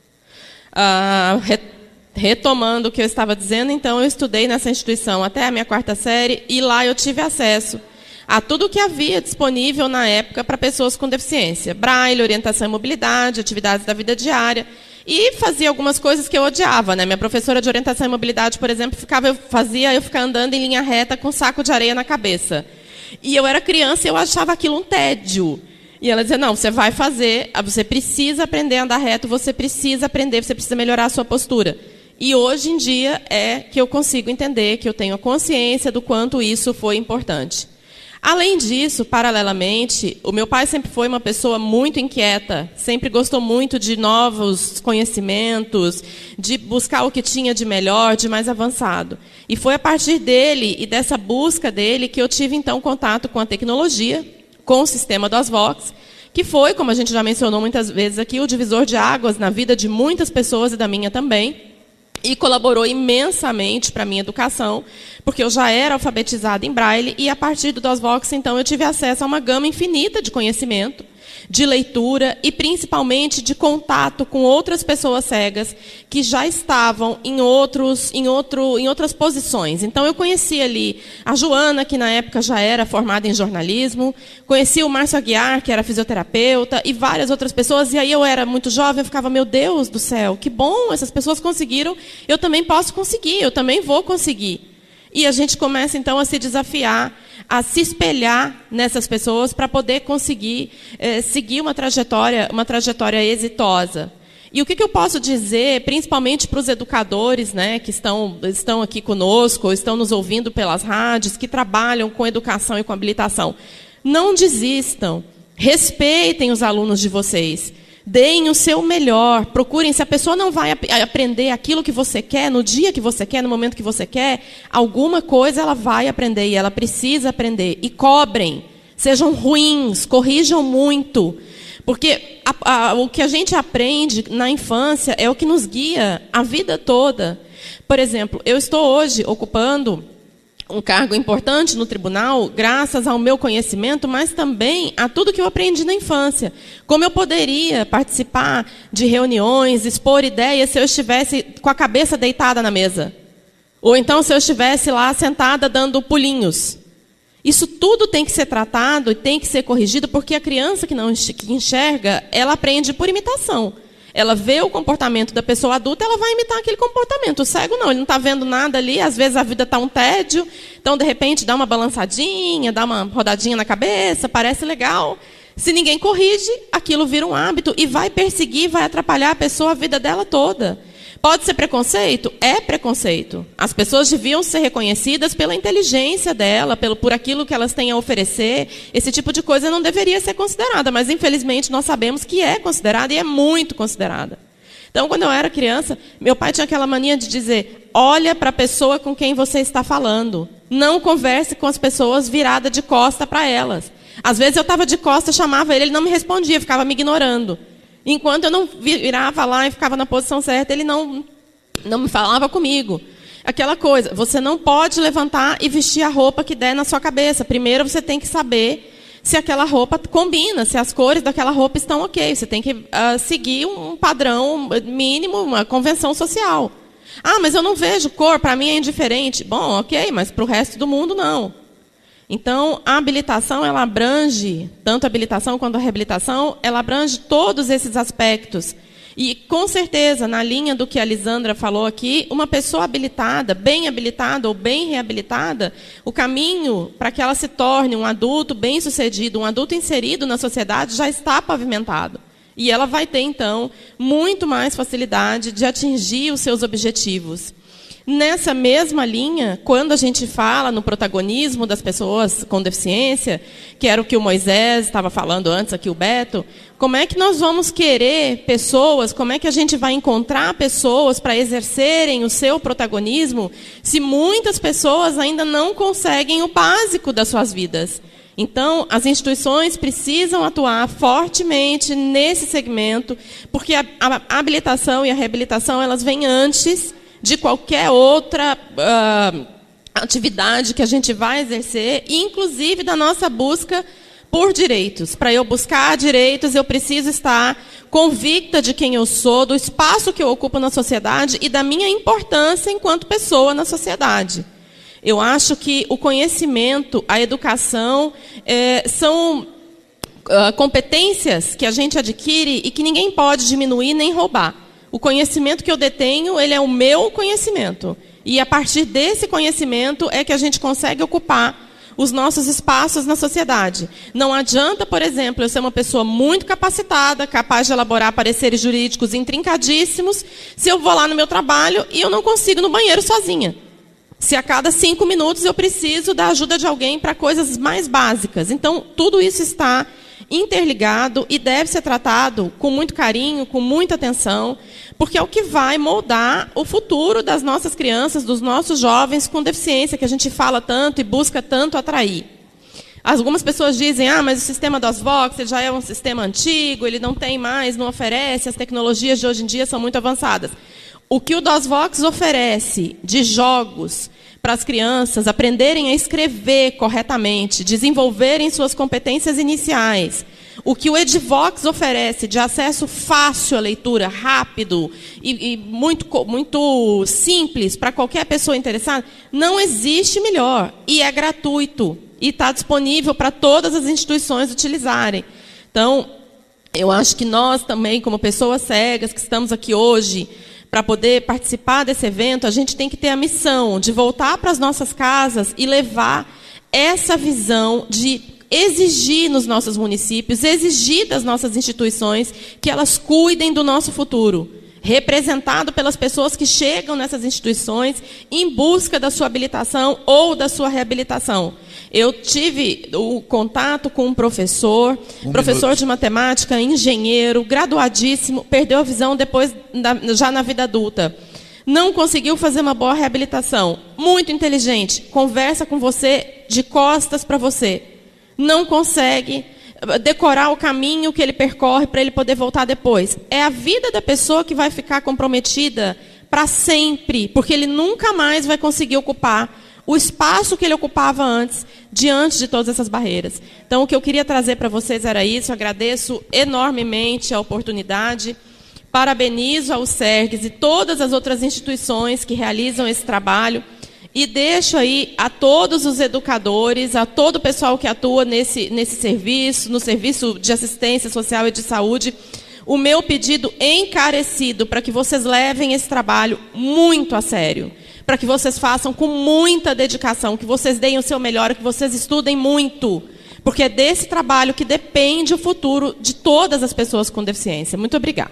Uh, Retomando o que eu estava dizendo, então, eu estudei nessa instituição até a minha quarta série e lá eu tive acesso a tudo o que havia disponível na época para pessoas com deficiência. Braille, orientação e mobilidade, atividades da vida diária. E fazia algumas coisas que eu odiava, né? Minha professora de orientação e mobilidade, por exemplo, ficava, eu fazia eu ficar andando em linha reta com um saco de areia na cabeça. E eu era criança e eu achava aquilo um tédio. E ela dizia, não, você vai fazer, você precisa aprender a andar reto, você precisa aprender, você precisa melhorar a sua postura. E hoje em dia é que eu consigo entender, que eu tenho a consciência do quanto isso foi importante. Além disso, paralelamente, o meu pai sempre foi uma pessoa muito inquieta, sempre gostou muito de novos conhecimentos, de buscar o que tinha de melhor, de mais avançado. E foi a partir dele e dessa busca dele que eu tive, então, contato com a tecnologia, com o sistema do Asvox, que foi, como a gente já mencionou muitas vezes aqui, o divisor de águas na vida de muitas pessoas e da minha também. E colaborou imensamente para a minha educação, porque eu já era alfabetizada em Braille, e a partir do Asvox, então, eu tive acesso a uma gama infinita de conhecimento, de leitura e, principalmente, de contato com outras pessoas cegas que já estavam em, outros, em, outro, em outras posições. Então, eu conheci ali a Joana, que na época já era formada em jornalismo, conheci o Márcio Aguiar, que era fisioterapeuta, e várias outras pessoas, e aí eu era muito jovem, eu ficava, meu Deus do céu, que bom, essas pessoas conseguiram, eu também posso conseguir, eu também vou conseguir. E a gente começa, então, a se desafiar, a se espelhar nessas pessoas para poder conseguir eh, seguir uma trajetória, uma trajetória exitosa. E o que, que eu posso dizer, principalmente para os educadores, né, que estão, estão aqui conosco, ou estão nos ouvindo pelas rádios, que trabalham com educação e com habilitação? Não desistam, respeitem os alunos de vocês. Deem o seu melhor, procurem, se a pessoa não vai ap aprender aquilo que você quer, no dia que você quer, no momento que você quer, alguma coisa ela vai aprender e ela precisa aprender. E cobrem, sejam ruins, corrijam muito, porque a, a, o que a gente aprende na infância é o que nos guia a vida toda. Por exemplo, eu estou hoje ocupando um cargo importante no tribunal, graças ao meu conhecimento, mas também a tudo que eu aprendi na infância. Como eu poderia participar de reuniões, expor ideias, se eu estivesse com a cabeça deitada na mesa? Ou então se eu estivesse lá sentada dando pulinhos? Isso tudo tem que ser tratado e tem que ser corrigido, porque a criança que não enxerga, ela aprende por imitação. Ela vê o comportamento da pessoa adulta, ela vai imitar aquele comportamento. O cego não, ele não está vendo nada ali, às vezes a vida está um tédio, então, de repente, dá uma balançadinha, dá uma rodadinha na cabeça, parece legal. Se ninguém corrige, aquilo vira um hábito e vai perseguir, vai atrapalhar a pessoa a vida dela toda. Pode ser preconceito? É preconceito. As pessoas deviam ser reconhecidas pela inteligência dela, pelo, por aquilo que elas têm a oferecer. Esse tipo de coisa não deveria ser considerada, mas, infelizmente, nós sabemos que é considerada e é muito considerada. Então, quando eu era criança, meu pai tinha aquela mania de dizer, olha para a pessoa com quem você está falando. Não converse com as pessoas virada de costa para elas. Às vezes eu estava de costa, chamava ele, ele não me respondia, ficava me ignorando. Enquanto eu não virava lá e ficava na posição certa, ele não, não me falava comigo. Aquela coisa, você não pode levantar e vestir a roupa que der na sua cabeça. Primeiro você tem que saber se aquela roupa combina, se as cores daquela roupa estão ok. Você tem que uh, seguir um padrão mínimo, uma convenção social. Ah, mas eu não vejo cor, para mim é indiferente. Bom, ok, mas para o resto do mundo não. Então, a habilitação, ela abrange, tanto a habilitação quanto a reabilitação, ela abrange todos esses aspectos. E, com certeza, na linha do que a Lisandra falou aqui, uma pessoa habilitada, bem habilitada ou bem reabilitada, o caminho para que ela se torne um adulto bem-sucedido, um adulto inserido na sociedade, já está pavimentado. E ela vai ter, então, muito mais facilidade de atingir os seus objetivos. Nessa mesma linha, quando a gente fala no protagonismo das pessoas com deficiência, que era o que o Moisés estava falando antes aqui, o Beto, como é que nós vamos querer pessoas, como é que a gente vai encontrar pessoas para exercerem o seu protagonismo, se muitas pessoas ainda não conseguem o básico das suas vidas? Então, as instituições precisam atuar fortemente nesse segmento, porque a, a habilitação e a reabilitação, elas vêm antes de qualquer outra uh, atividade que a gente vai exercer, inclusive da nossa busca por direitos. Para eu buscar direitos, eu preciso estar convicta de quem eu sou, do espaço que eu ocupo na sociedade e da minha importância enquanto pessoa na sociedade. Eu acho que o conhecimento, a educação, eh, são uh, competências que a gente adquire e que ninguém pode diminuir nem roubar. O conhecimento que eu detenho, ele é o meu conhecimento. E a partir desse conhecimento é que a gente consegue ocupar os nossos espaços na sociedade. Não adianta, por exemplo, eu ser uma pessoa muito capacitada, capaz de elaborar pareceres jurídicos intrincadíssimos, se eu vou lá no meu trabalho e eu não consigo ir no banheiro sozinha. Se a cada cinco minutos eu preciso da ajuda de alguém para coisas mais básicas. Então, tudo isso está interligado e deve ser tratado com muito carinho, com muita atenção, porque é o que vai moldar o futuro das nossas crianças, dos nossos jovens com deficiência, que a gente fala tanto e busca tanto atrair. Algumas pessoas dizem, ah, mas o sistema das Vox já é um sistema antigo, ele não tem mais, não oferece, as tecnologias de hoje em dia são muito avançadas. O que o DOSVox oferece de jogos para as crianças aprenderem a escrever corretamente, desenvolverem suas competências iniciais, o que o Edvox oferece de acesso fácil à leitura, rápido e, e muito, muito simples para qualquer pessoa interessada, não existe melhor. E é gratuito. E está disponível para todas as instituições utilizarem. Então, eu acho que nós também, como pessoas cegas que estamos aqui hoje, para poder participar desse evento, a gente tem que ter a missão de voltar para as nossas casas e levar essa visão de exigir nos nossos municípios, exigir das nossas instituições que elas cuidem do nosso futuro, representado pelas pessoas que chegam nessas instituições em busca da sua habilitação ou da sua reabilitação. Eu tive o contato com um professor, um professor minuto. de matemática, engenheiro, graduadíssimo, perdeu a visão depois, da, já na vida adulta. Não conseguiu fazer uma boa reabilitação. Muito inteligente, conversa com você de costas para você. Não consegue decorar o caminho que ele percorre para ele poder voltar depois. É a vida da pessoa que vai ficar comprometida para sempre, porque ele nunca mais vai conseguir ocupar o espaço que ele ocupava antes, diante de todas essas barreiras. Então, o que eu queria trazer para vocês era isso. Agradeço enormemente a oportunidade. Parabenizo ao SERGS e todas as outras instituições que realizam esse trabalho. E deixo aí a todos os educadores, a todo o pessoal que atua nesse, nesse serviço, no serviço de assistência social e de saúde, o meu pedido encarecido para que vocês levem esse trabalho muito a sério. Para que vocês façam com muita dedicação, que vocês deem o seu melhor, que vocês estudem muito. Porque é desse trabalho que depende o futuro de todas as pessoas com deficiência. Muito obrigada.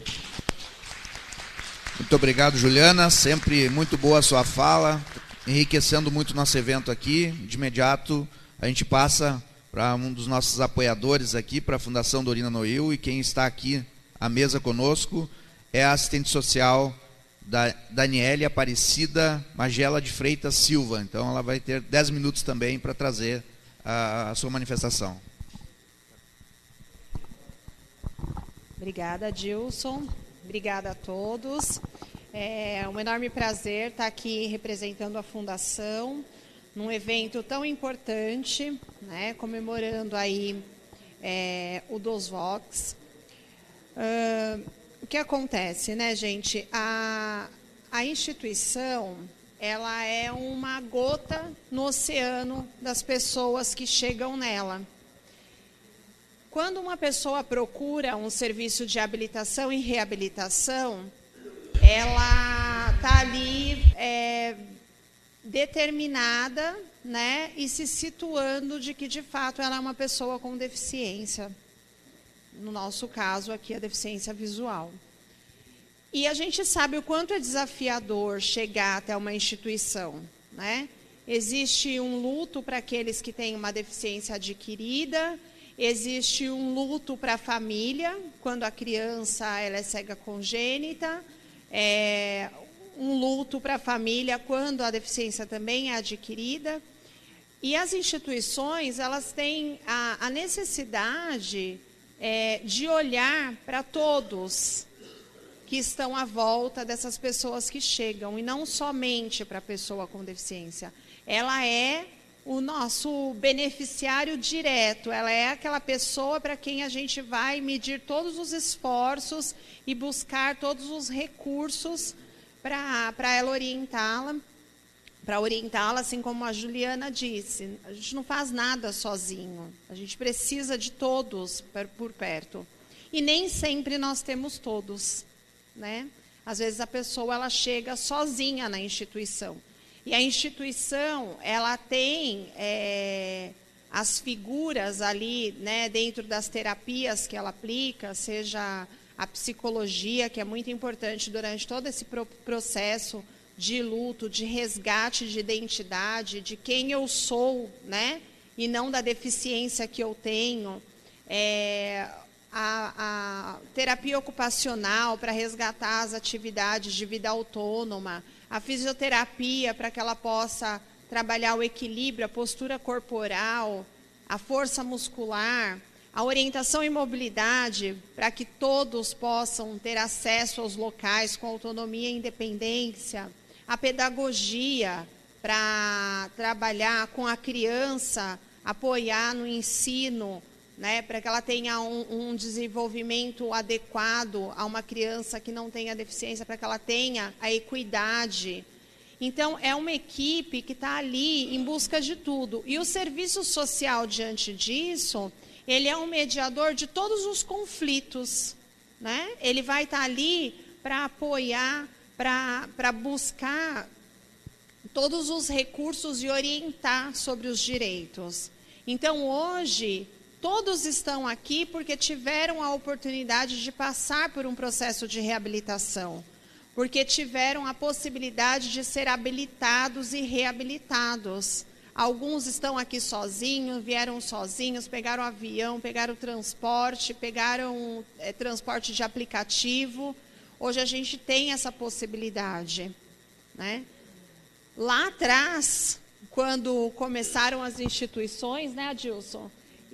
Muito obrigado, Juliana. Sempre muito boa a sua fala, enriquecendo muito nosso evento aqui. De imediato, a gente passa para um dos nossos apoiadores aqui, para a Fundação Dorina Noil, e quem está aqui à mesa conosco é a assistente social da Daniele Aparecida Magela de Freitas Silva. Então, ela vai ter dez minutos também para trazer a, a sua manifestação. Obrigada, Gilson. Obrigada a todos. É um enorme prazer estar aqui representando a Fundação num evento tão importante, né, comemorando aí é, o DOSVox. Uh, o que acontece, né, gente? A, a instituição, ela é uma gota no oceano das pessoas que chegam nela. Quando uma pessoa procura um serviço de habilitação e reabilitação, ela está ali é, determinada, né, e se situando de que, de fato, ela é uma pessoa com deficiência. No nosso caso, aqui, a deficiência visual. E a gente sabe o quanto é desafiador chegar até uma instituição, né? Existe um luto para aqueles que têm uma deficiência adquirida, existe um luto para a família, quando a criança ela é cega congênita, é um luto para a família quando a deficiência também é adquirida. E as instituições, elas têm a, a necessidade é, de olhar para todos que estão à volta dessas pessoas que chegam, e não somente para a pessoa com deficiência. Ela é o nosso beneficiário direto, ela é aquela pessoa para quem a gente vai medir todos os esforços e buscar todos os recursos para para ela orientá-la, para orientá-la, assim como a Juliana disse, a gente não faz nada sozinho, a gente precisa de todos por, por perto. E nem sempre nós temos todos, né? Às vezes a pessoa ela chega sozinha na instituição. E a instituição, ela tem é, as figuras ali, né, dentro das terapias que ela aplica, seja a psicologia, que é muito importante durante todo esse pro processo de luto, de resgate de identidade, de quem eu sou, né, e não da deficiência que eu tenho. É, a, a terapia ocupacional para resgatar as atividades de vida autônoma, a fisioterapia para que ela possa trabalhar o equilíbrio, a postura corporal, a força muscular, a orientação e mobilidade para que todos possam ter acesso aos locais com autonomia e independência, a pedagogia para trabalhar com a criança, apoiar no ensino, né, para que ela tenha um, um desenvolvimento adequado a uma criança que não tenha deficiência, para que ela tenha a equidade. Então, é uma equipe que está ali em busca de tudo. E o serviço social, diante disso, ele é um mediador de todos os conflitos, né? Ele vai estar ali para apoiar, para buscar todos os recursos e orientar sobre os direitos. Então, hoje, todos estão aqui porque tiveram a oportunidade de passar por um processo de reabilitação, porque tiveram a possibilidade de ser habilitados e reabilitados. Alguns estão aqui sozinhos, vieram sozinhos, pegaram avião, pegaram transporte, pegaram é, transporte de aplicativo. Hoje a gente tem essa possibilidade, né? Lá atrás, quando começaram as instituições, né, Adilson?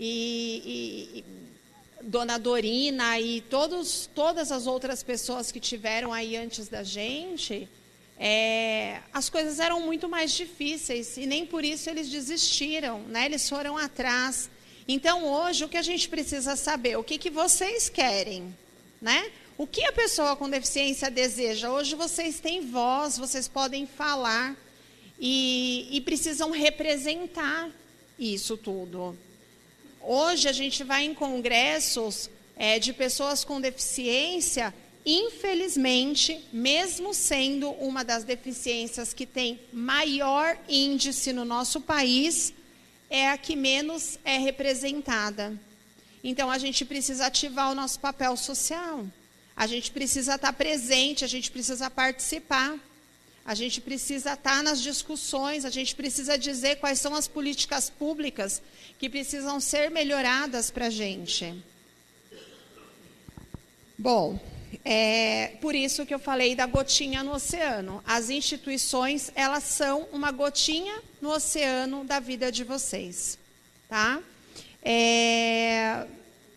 E, e, e Dona Dorina e todos, todas as outras pessoas que tiveram aí antes da gente, é, as coisas eram muito mais difíceis e nem por isso eles desistiram, né? Eles foram atrás. Então, hoje, o que a gente precisa saber? O que, que vocês querem, né? O que a pessoa com deficiência deseja? Hoje vocês têm voz, vocês podem falar e, e precisam representar isso tudo. Hoje a gente vai em congressos é, de pessoas com deficiência, infelizmente, mesmo sendo uma das deficiências que tem maior índice no nosso país, é a que menos é representada. Então, a gente precisa ativar o nosso papel social, a gente precisa estar presente, a gente precisa participar. A gente precisa estar nas discussões, a gente precisa dizer quais são as políticas públicas que precisam ser melhoradas para a gente. Bom, é por isso que eu falei da gotinha no oceano. As instituições, elas são uma gotinha no oceano da vida de vocês. Tá? É,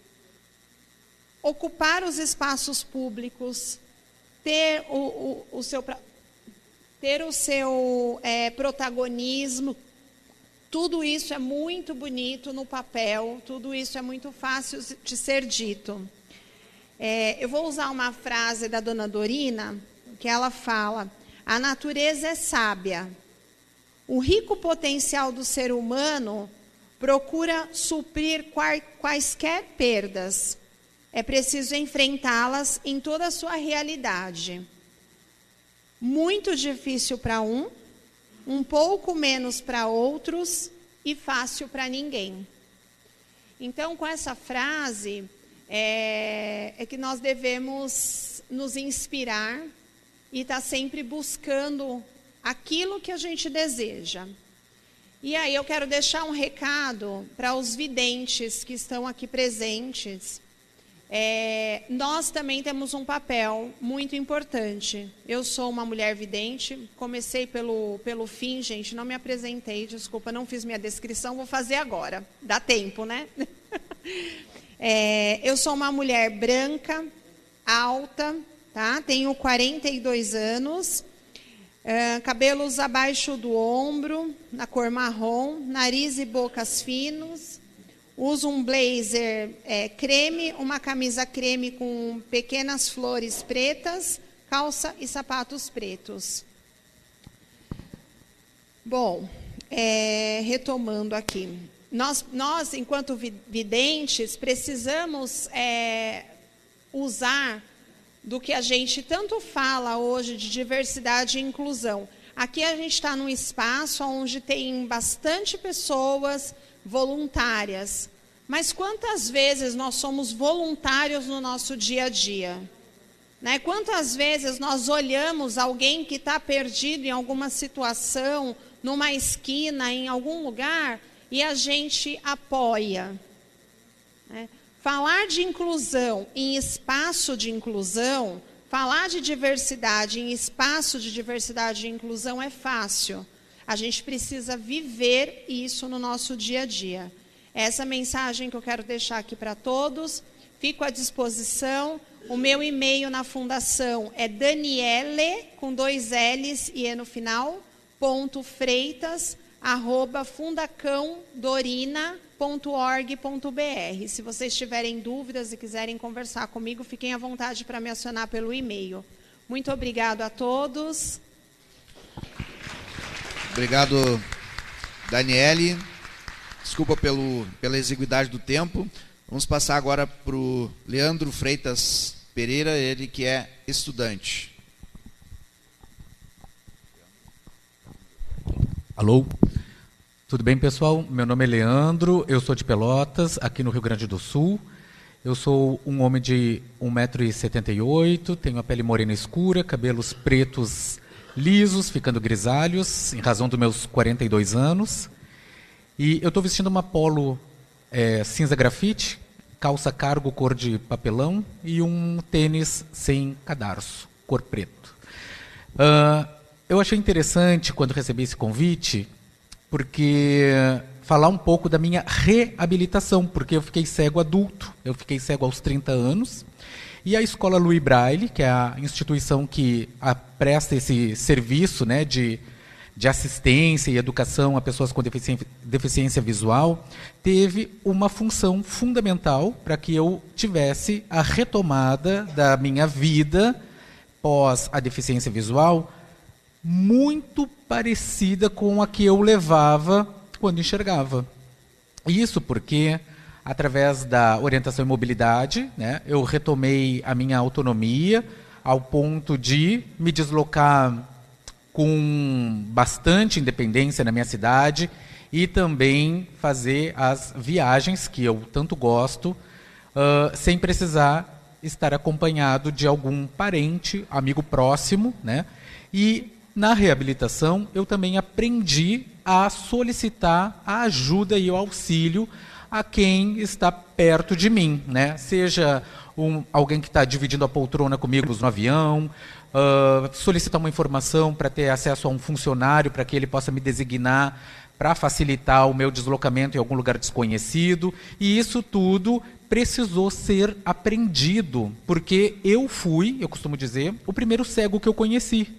ocupar os espaços públicos, ter o, o, o seu... ter o seu é, protagonismo, tudo isso é muito bonito no papel, tudo isso é muito fácil de ser dito. É, eu vou usar uma frase da Dona Dorina, que ela fala: a natureza é sábia, o rico potencial do ser humano procura suprir quaisquer perdas, é preciso enfrentá-las em toda a sua realidade. Muito difícil para um, um pouco menos para outros e fácil para ninguém. Então, com essa frase, é, é que nós devemos nos inspirar e estar sempre buscando aquilo que a gente deseja. E aí eu quero deixar um recado para os videntes que estão aqui presentes. É, nós também temos um papel muito importante. Eu sou uma mulher vidente, comecei pelo, pelo fim, gente, não me apresentei, desculpa, não fiz minha descrição, vou fazer agora, dá tempo, né? É, eu sou uma mulher branca, alta, tá? Tenho quarenta e dois anos, é, cabelos abaixo do ombro, na cor marrom, nariz e bocas finos. Uso um blazer é, creme, uma camisa creme com pequenas flores pretas, calça e sapatos pretos. Bom, é, retomando aqui. Nós, nós, enquanto videntes, precisamos é, usar do que a gente tanto fala hoje de diversidade e inclusão. Aqui a gente está num espaço onde tem bastante pessoas voluntárias. Mas quantas vezes nós somos voluntários no nosso dia a dia? Né? Quantas vezes nós olhamos alguém que está perdido em alguma situação, numa esquina, em algum lugar, e a gente apoia? Né? Falar de inclusão em espaço de inclusão, falar de diversidade em espaço de diversidade e inclusão é fácil. A gente precisa viver isso no nosso dia a dia. Essa mensagem que eu quero deixar aqui para todos. Fico à disposição. O meu e-mail na fundação é Daniele, com dois L's e E no final, ponto freitas, arroba fundacãodorina ponto org ponto br. Se vocês tiverem dúvidas e quiserem conversar comigo, fiquem à vontade para me acionar pelo e-mail. Muito obrigado a todos. Obrigado, Daniele. Desculpa pelo, pela exiguidade do tempo. Vamos passar agora para o Leandro Freitas Pereira, ele que é estudante. Alô? Tudo bem, pessoal? Meu nome é Leandro, eu sou de Pelotas, aqui no Rio Grande do Sul. Eu sou um homem de um metro e setenta e oito, tenho a pele morena escura, cabelos pretos lisos, ficando grisalhos, em razão dos meus quarenta e dois anos. E eu estou vestindo uma polo é, cinza grafite, calça cargo cor de papelão e um tênis sem cadarço, cor preto. Uh, eu achei interessante quando recebi esse convite, porque falar um pouco da minha reabilitação, porque eu fiquei cego adulto, eu fiquei cego aos trinta anos, e a Escola Louis Braille, que é a instituição que a, presta esse serviço, né, de, de assistência e educação a pessoas com deficiência, deficiência visual, teve uma função fundamental para que eu tivesse a retomada da minha vida pós a deficiência visual, muito parecida com a que eu levava quando enxergava. Isso porque, através da orientação e mobilidade, né, eu retomei a minha autonomia ao ponto de me deslocar com bastante independência na minha cidade e também fazer as viagens que eu tanto gosto, uh, sem precisar estar acompanhado de algum parente, amigo próximo, né? E na reabilitação, eu também aprendi a solicitar a ajuda e o auxílio a quem está perto de mim, né? Seja um, alguém que está dividindo a poltrona comigo no avião, uh, solicitar uma informação para ter acesso a um funcionário para que ele possa me designar para facilitar o meu deslocamento em algum lugar desconhecido. E isso tudo precisou ser aprendido, porque eu fui, eu costumo dizer, o primeiro cego que eu conheci.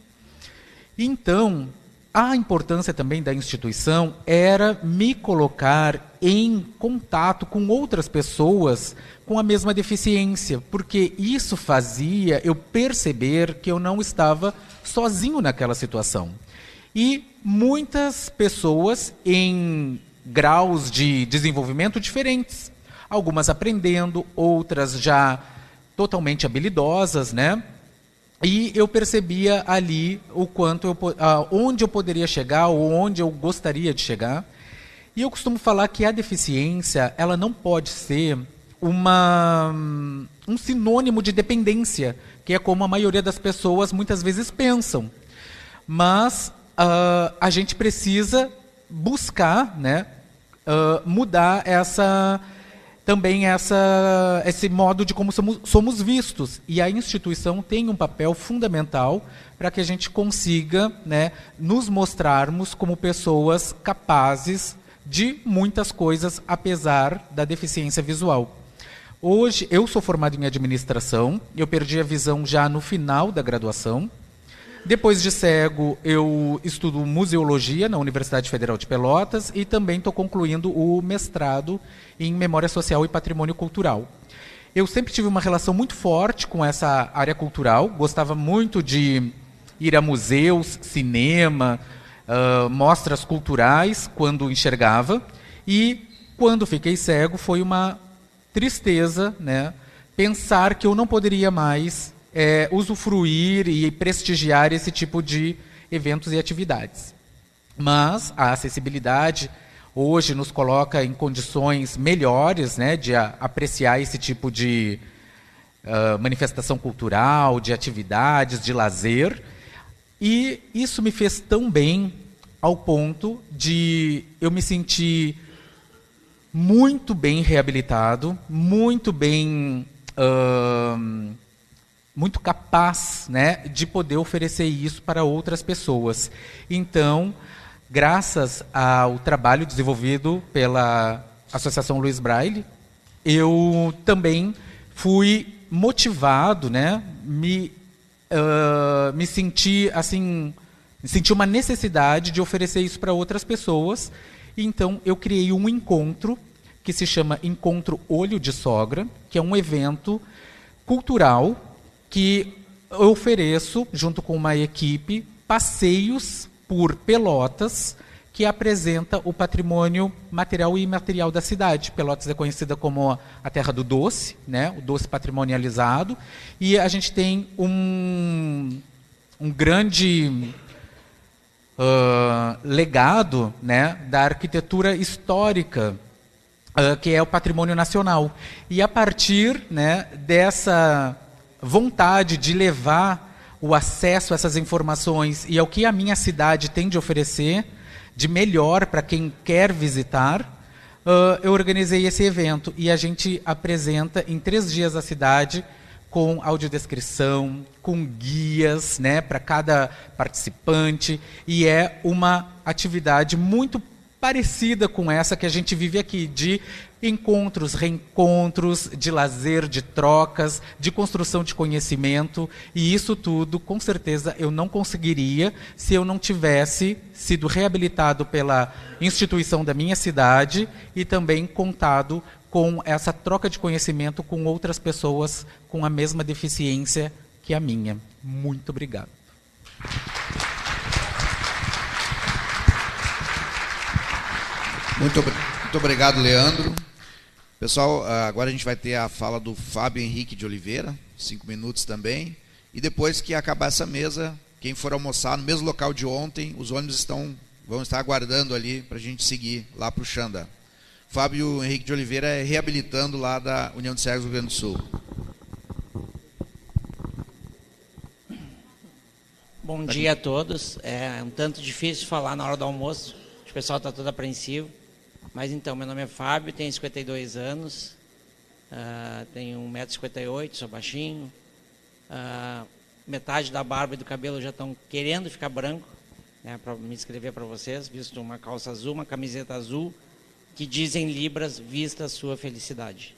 Então, a importância também da instituição era me colocar em contato com outras pessoas com a mesma deficiência, porque isso fazia eu perceber que eu não estava sozinho naquela situação. E muitas pessoas em graus de desenvolvimento diferentes, algumas aprendendo, outras já totalmente habilidosas, né? E eu percebia ali o quanto eu, onde eu poderia chegar ou onde eu gostaria de chegar. E eu costumo falar que a deficiência, ela não pode ser uma, um sinônimo de dependência, que é como a maioria das pessoas muitas vezes pensam. Mas uh, a gente precisa buscar, né, uh, mudar essa... também essa, esse modo de como somos, somos vistos. E a instituição tem um papel fundamental para que a gente consiga, né, nos mostrarmos como pessoas capazes de muitas coisas, apesar da deficiência visual. Hoje, eu sou formado em administração, eu perdi a visão já no final da graduação. Depois de cego, eu estudo museologia na Universidade Federal de Pelotas e também estou concluindo o mestrado em Memória Social e Patrimônio Cultural. Eu sempre tive uma relação muito forte com essa área cultural, gostava muito de ir a museus, cinema, uh, mostras culturais, quando enxergava, e quando fiquei cego foi uma tristeza, né, pensar que eu não poderia mais é, usufruir e prestigiar esse tipo de eventos e atividades. Mas a acessibilidade hoje nos coloca em condições melhores, né, de a, apreciar esse tipo de uh, manifestação cultural, de atividades, de lazer. E isso me fez tão bem ao ponto de eu me sentir muito bem reabilitado, muito bem, uh, muito capaz, né, de poder oferecer isso para outras pessoas. Então, graças ao trabalho desenvolvido pela Associação Luiz Braille, eu também fui motivado, né, me, uh, me senti assim, senti uma necessidade de oferecer isso para outras pessoas. Então, eu criei um encontro que se chama Encontro Olho de Sogra, que é um evento cultural que eu ofereço, junto com uma equipe, passeios por Pelotas, que apresenta o patrimônio material e imaterial da cidade. Pelotas é conhecida como a terra do doce, né, o doce patrimonializado, e a gente tem um, um grande Uh, legado, né, da arquitetura histórica, uh, que é o patrimônio nacional. E a partir, né, dessa vontade de levar o acesso a essas informações e ao que a minha cidade tem de oferecer, de melhor para quem quer visitar, uh, eu organizei esse evento. E a gente apresenta em três dias a cidade, com audiodescrição, com guias, né, para cada participante, e é uma atividade muito parecida com essa que a gente vive aqui, de encontros, reencontros, de lazer, de trocas, de construção de conhecimento, e isso tudo, com certeza, eu não conseguiria se eu não tivesse sido reabilitado pela instituição da minha cidade e também contado com essa troca de conhecimento com outras pessoas com a mesma deficiência que a minha. Muito obrigado. Muito, muito obrigado, Leandro. Pessoal, agora a gente vai ter a fala do Fábio Henrique de Oliveira, cinco minutos também. E depois que acabar essa mesa, quem for almoçar no mesmo local de ontem, os ônibus estão, vão estar aguardando ali para a gente seguir lá para o Xanda. Fábio Henrique de Oliveira é reabilitando lá da União de Cegos do Rio Grande do Sul. Bom dia a todos. É um tanto difícil falar na hora do almoço. O pessoal está todo apreensivo. Mas então, meu nome é Fábio, tenho cinquenta e dois anos. Uh, tenho um metro e cinquenta e oito, sou baixinho. Uh, metade da barba e do cabelo já estão querendo ficar branco, né, para me escrever para vocês. Visto uma calça azul, uma camiseta azul, que dizem libras, vista a sua felicidade.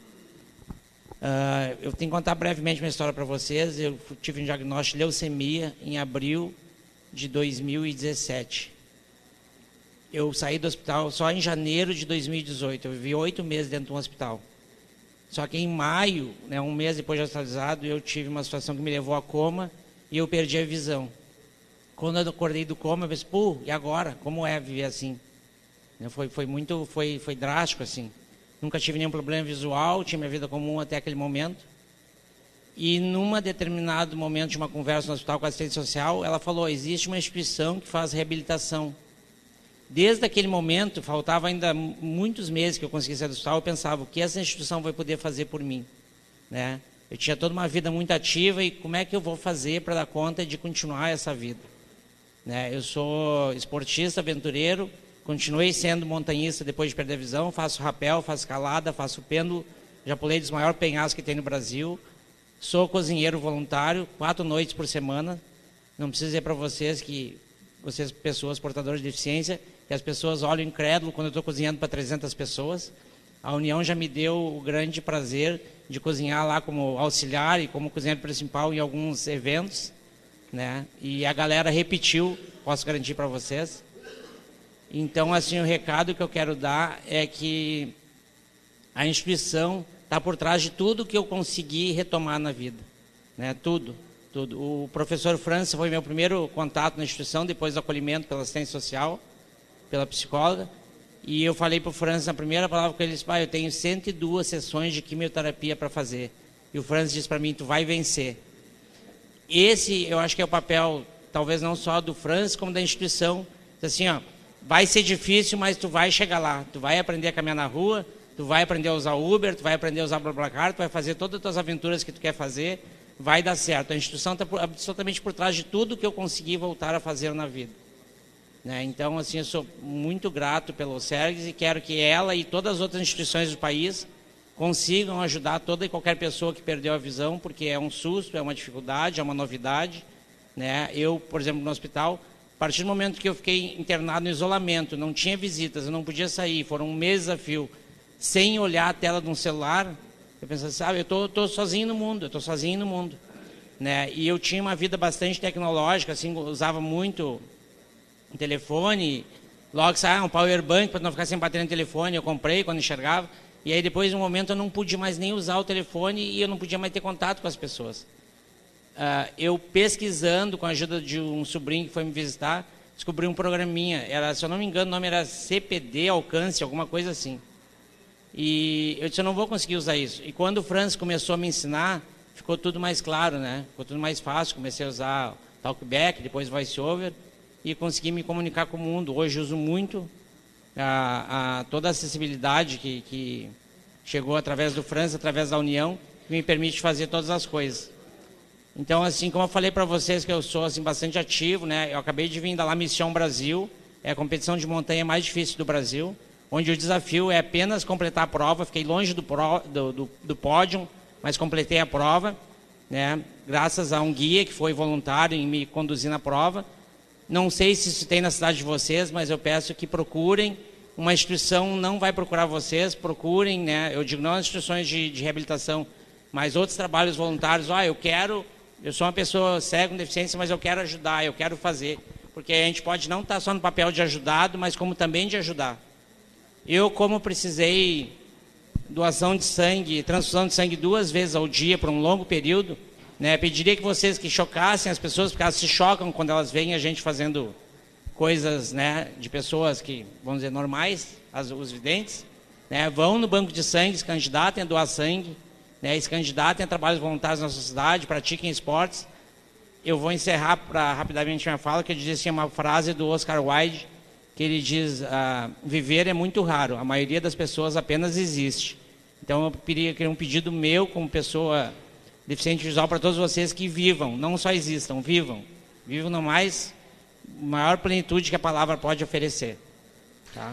Uh, eu tenho que contar brevemente uma história para vocês. Eu tive um diagnóstico de leucemia em abril de dois mil e dezessete. Eu saí do hospital só em janeiro de dois mil e dezoito. Eu vivi oito meses dentro de um hospital. Só que em maio, né, um mês depois de hospitalizado, eu tive uma situação que me levou a coma e eu perdi a visão. Quando eu acordei do coma, eu pensei, pô, e agora? Como é viver assim? Foi, foi muito, foi, foi drástico assim. Nunca tive nenhum problema visual, tinha minha vida comum até aquele momento. E num determinado momento de uma conversa no hospital com a assistente social, ela falou, existe uma instituição que faz reabilitação. Desde aquele momento, faltava ainda muitos meses que eu conseguisse sair do hospital, eu pensava, o que essa instituição vai poder fazer por mim? Né? Eu tinha toda uma vida muito ativa e como é que eu vou fazer para dar conta de continuar essa vida? Né? Eu sou esportista, aventureiro, continuei sendo montanhista depois de perder a visão, faço rapel, faço escalada, faço pêndulo, já pulei dos maiores penhascos que tem no Brasil, sou cozinheiro voluntário, quatro noites por semana. Não preciso dizer para vocês que, vocês pessoas portadoras de deficiência, que as pessoas olham incrédulo quando eu estou cozinhando para trezentas pessoas. A União já me deu o grande prazer de cozinhar lá como auxiliar e como cozinheiro principal em alguns eventos, né? E a galera repetiu, posso garantir para vocês. Então, assim, o recado que eu quero dar é que a instituição está por trás de tudo que eu consegui retomar na vida, né? Tudo, tudo. O professor França foi meu primeiro contato na instituição, depois do acolhimento pela assistência social, pela psicóloga, e eu falei para o França, na primeira palavra que ele disse, pai, eu tenho cento e duas sessões de quimioterapia para fazer. E o França disse para mim, tu vai vencer. esse eu acho que é o papel, talvez não só do Franz, como da instituição. Assim, ó, vai ser difícil, mas tu vai chegar lá, tu vai aprender a caminhar na rua, tu vai aprender a usar Uber, tu vai aprender a usar BlaBlaCar, tu vai fazer todas as tuas aventuras que tu quer fazer, vai dar certo. A instituição está absolutamente por trás de tudo que eu consegui voltar a fazer na vida. Né? Então, assim, eu sou muito grato pelo Sergues e quero que ela e todas as outras instituições do país consigam ajudar toda e qualquer pessoa que perdeu a visão, porque é um susto, é uma dificuldade, é uma novidade. Né? Eu, por exemplo, no hospital, a partir do momento que eu fiquei internado em isolamento, não tinha visitas, eu não podia sair, foram um mês a fio, sem olhar a tela de um celular, eu pensei, sabe, eu tô, tô sozinho no mundo, eu tô sozinho no mundo. Né? E eu tinha uma vida bastante tecnológica, assim, usava muito um telefone, logo saiu um power bank para não ficar sem bater no telefone, eu comprei quando enxergava, e aí depois de um momento eu não pude mais nem usar o telefone e eu não podia mais ter contato com as pessoas. Uh, eu pesquisando, com a ajuda de um sobrinho que foi me visitar, descobri um programinha, era, se eu não me engano o nome era C P D Alcance, alguma coisa assim. E eu disse, eu não vou conseguir usar isso. E quando o Franz começou a me ensinar, ficou tudo mais claro, né? Ficou tudo mais fácil, comecei a usar Talkback, depois VoiceOver, e consegui me comunicar com o mundo. Hoje uso muito a, a, toda a acessibilidade que, que chegou através do Franz, através da União, que me permite fazer todas as coisas. Então, assim, como eu falei para vocês que eu sou assim, bastante ativo, né? Eu acabei de vir da La Mission Brasil, é a competição de montanha mais difícil do Brasil, onde o desafio é apenas completar a prova. Fiquei longe do, pro, do, do, do pódio, mas completei a prova, né? Graças a um guia que foi voluntário em me conduzir na prova. Não sei se isso tem na cidade de vocês, mas eu peço que procurem. Uma instituição não vai procurar vocês, procurem, né? Eu digo não as instituições de, de reabilitação, mas outros trabalhos voluntários. Ah, eu quero, eu sou uma pessoa cega com deficiência, mas eu quero ajudar, eu quero fazer. Porque a gente pode não estar só no papel de ajudado, mas como também de ajudar. Eu, como precisei doação de sangue, transfusão de sangue duas vezes ao dia por um longo período, né, pediria que vocês que chocassem as pessoas, porque elas se chocam quando elas veem a gente fazendo coisas, né, de pessoas que, vamos dizer, normais, as, os videntes, né, vão no banco de sangue, se candidatem a doar sangue, né, se candidatem a trabalhos voluntários na sociedade, pratiquem esportes. Eu vou encerrar pra, rapidamente minha fala, que eu disse assim, uma frase do Oscar Wilde, que ele diz, ah, viver é muito raro, a maioria das pessoas apenas existe. Então eu queria, queria um pedido meu como pessoa deficiente visual para todos vocês que vivam, não só existam, vivam. Vivam na mais, maior plenitude que a palavra pode oferecer. Tá?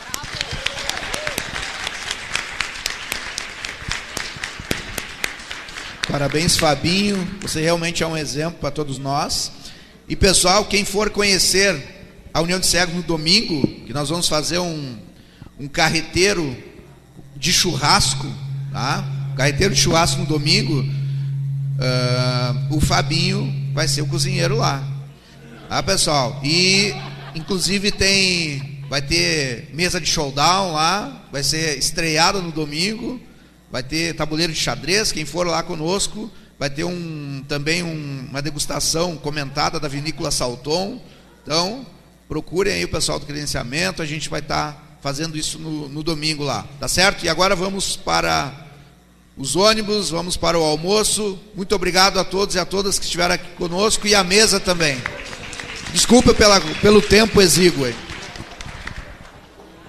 Parabéns, Fabinho, você realmente é um exemplo para todos nós. E pessoal, quem for conhecer a União de Cegos no domingo, que nós vamos fazer um, um carreteiro de churrasco, tá? Carreteiro de churrasco no domingo, uh, o Fabinho vai ser o cozinheiro lá, tá, pessoal? E inclusive tem, vai ter mesa de showdown lá, vai ser estreada no domingo, vai ter tabuleiro de xadrez, quem for lá conosco, vai ter um, também um, uma degustação comentada da Vinícola Salton. Então procurem aí o pessoal do credenciamento, a gente vai estar fazendo isso no, no domingo lá, tá certo? E agora vamos para os ônibus, vamos para o almoço. Muito obrigado a todos e a todas que estiveram aqui conosco e a mesa também. Desculpa pela, pelo tempo exíguo aí.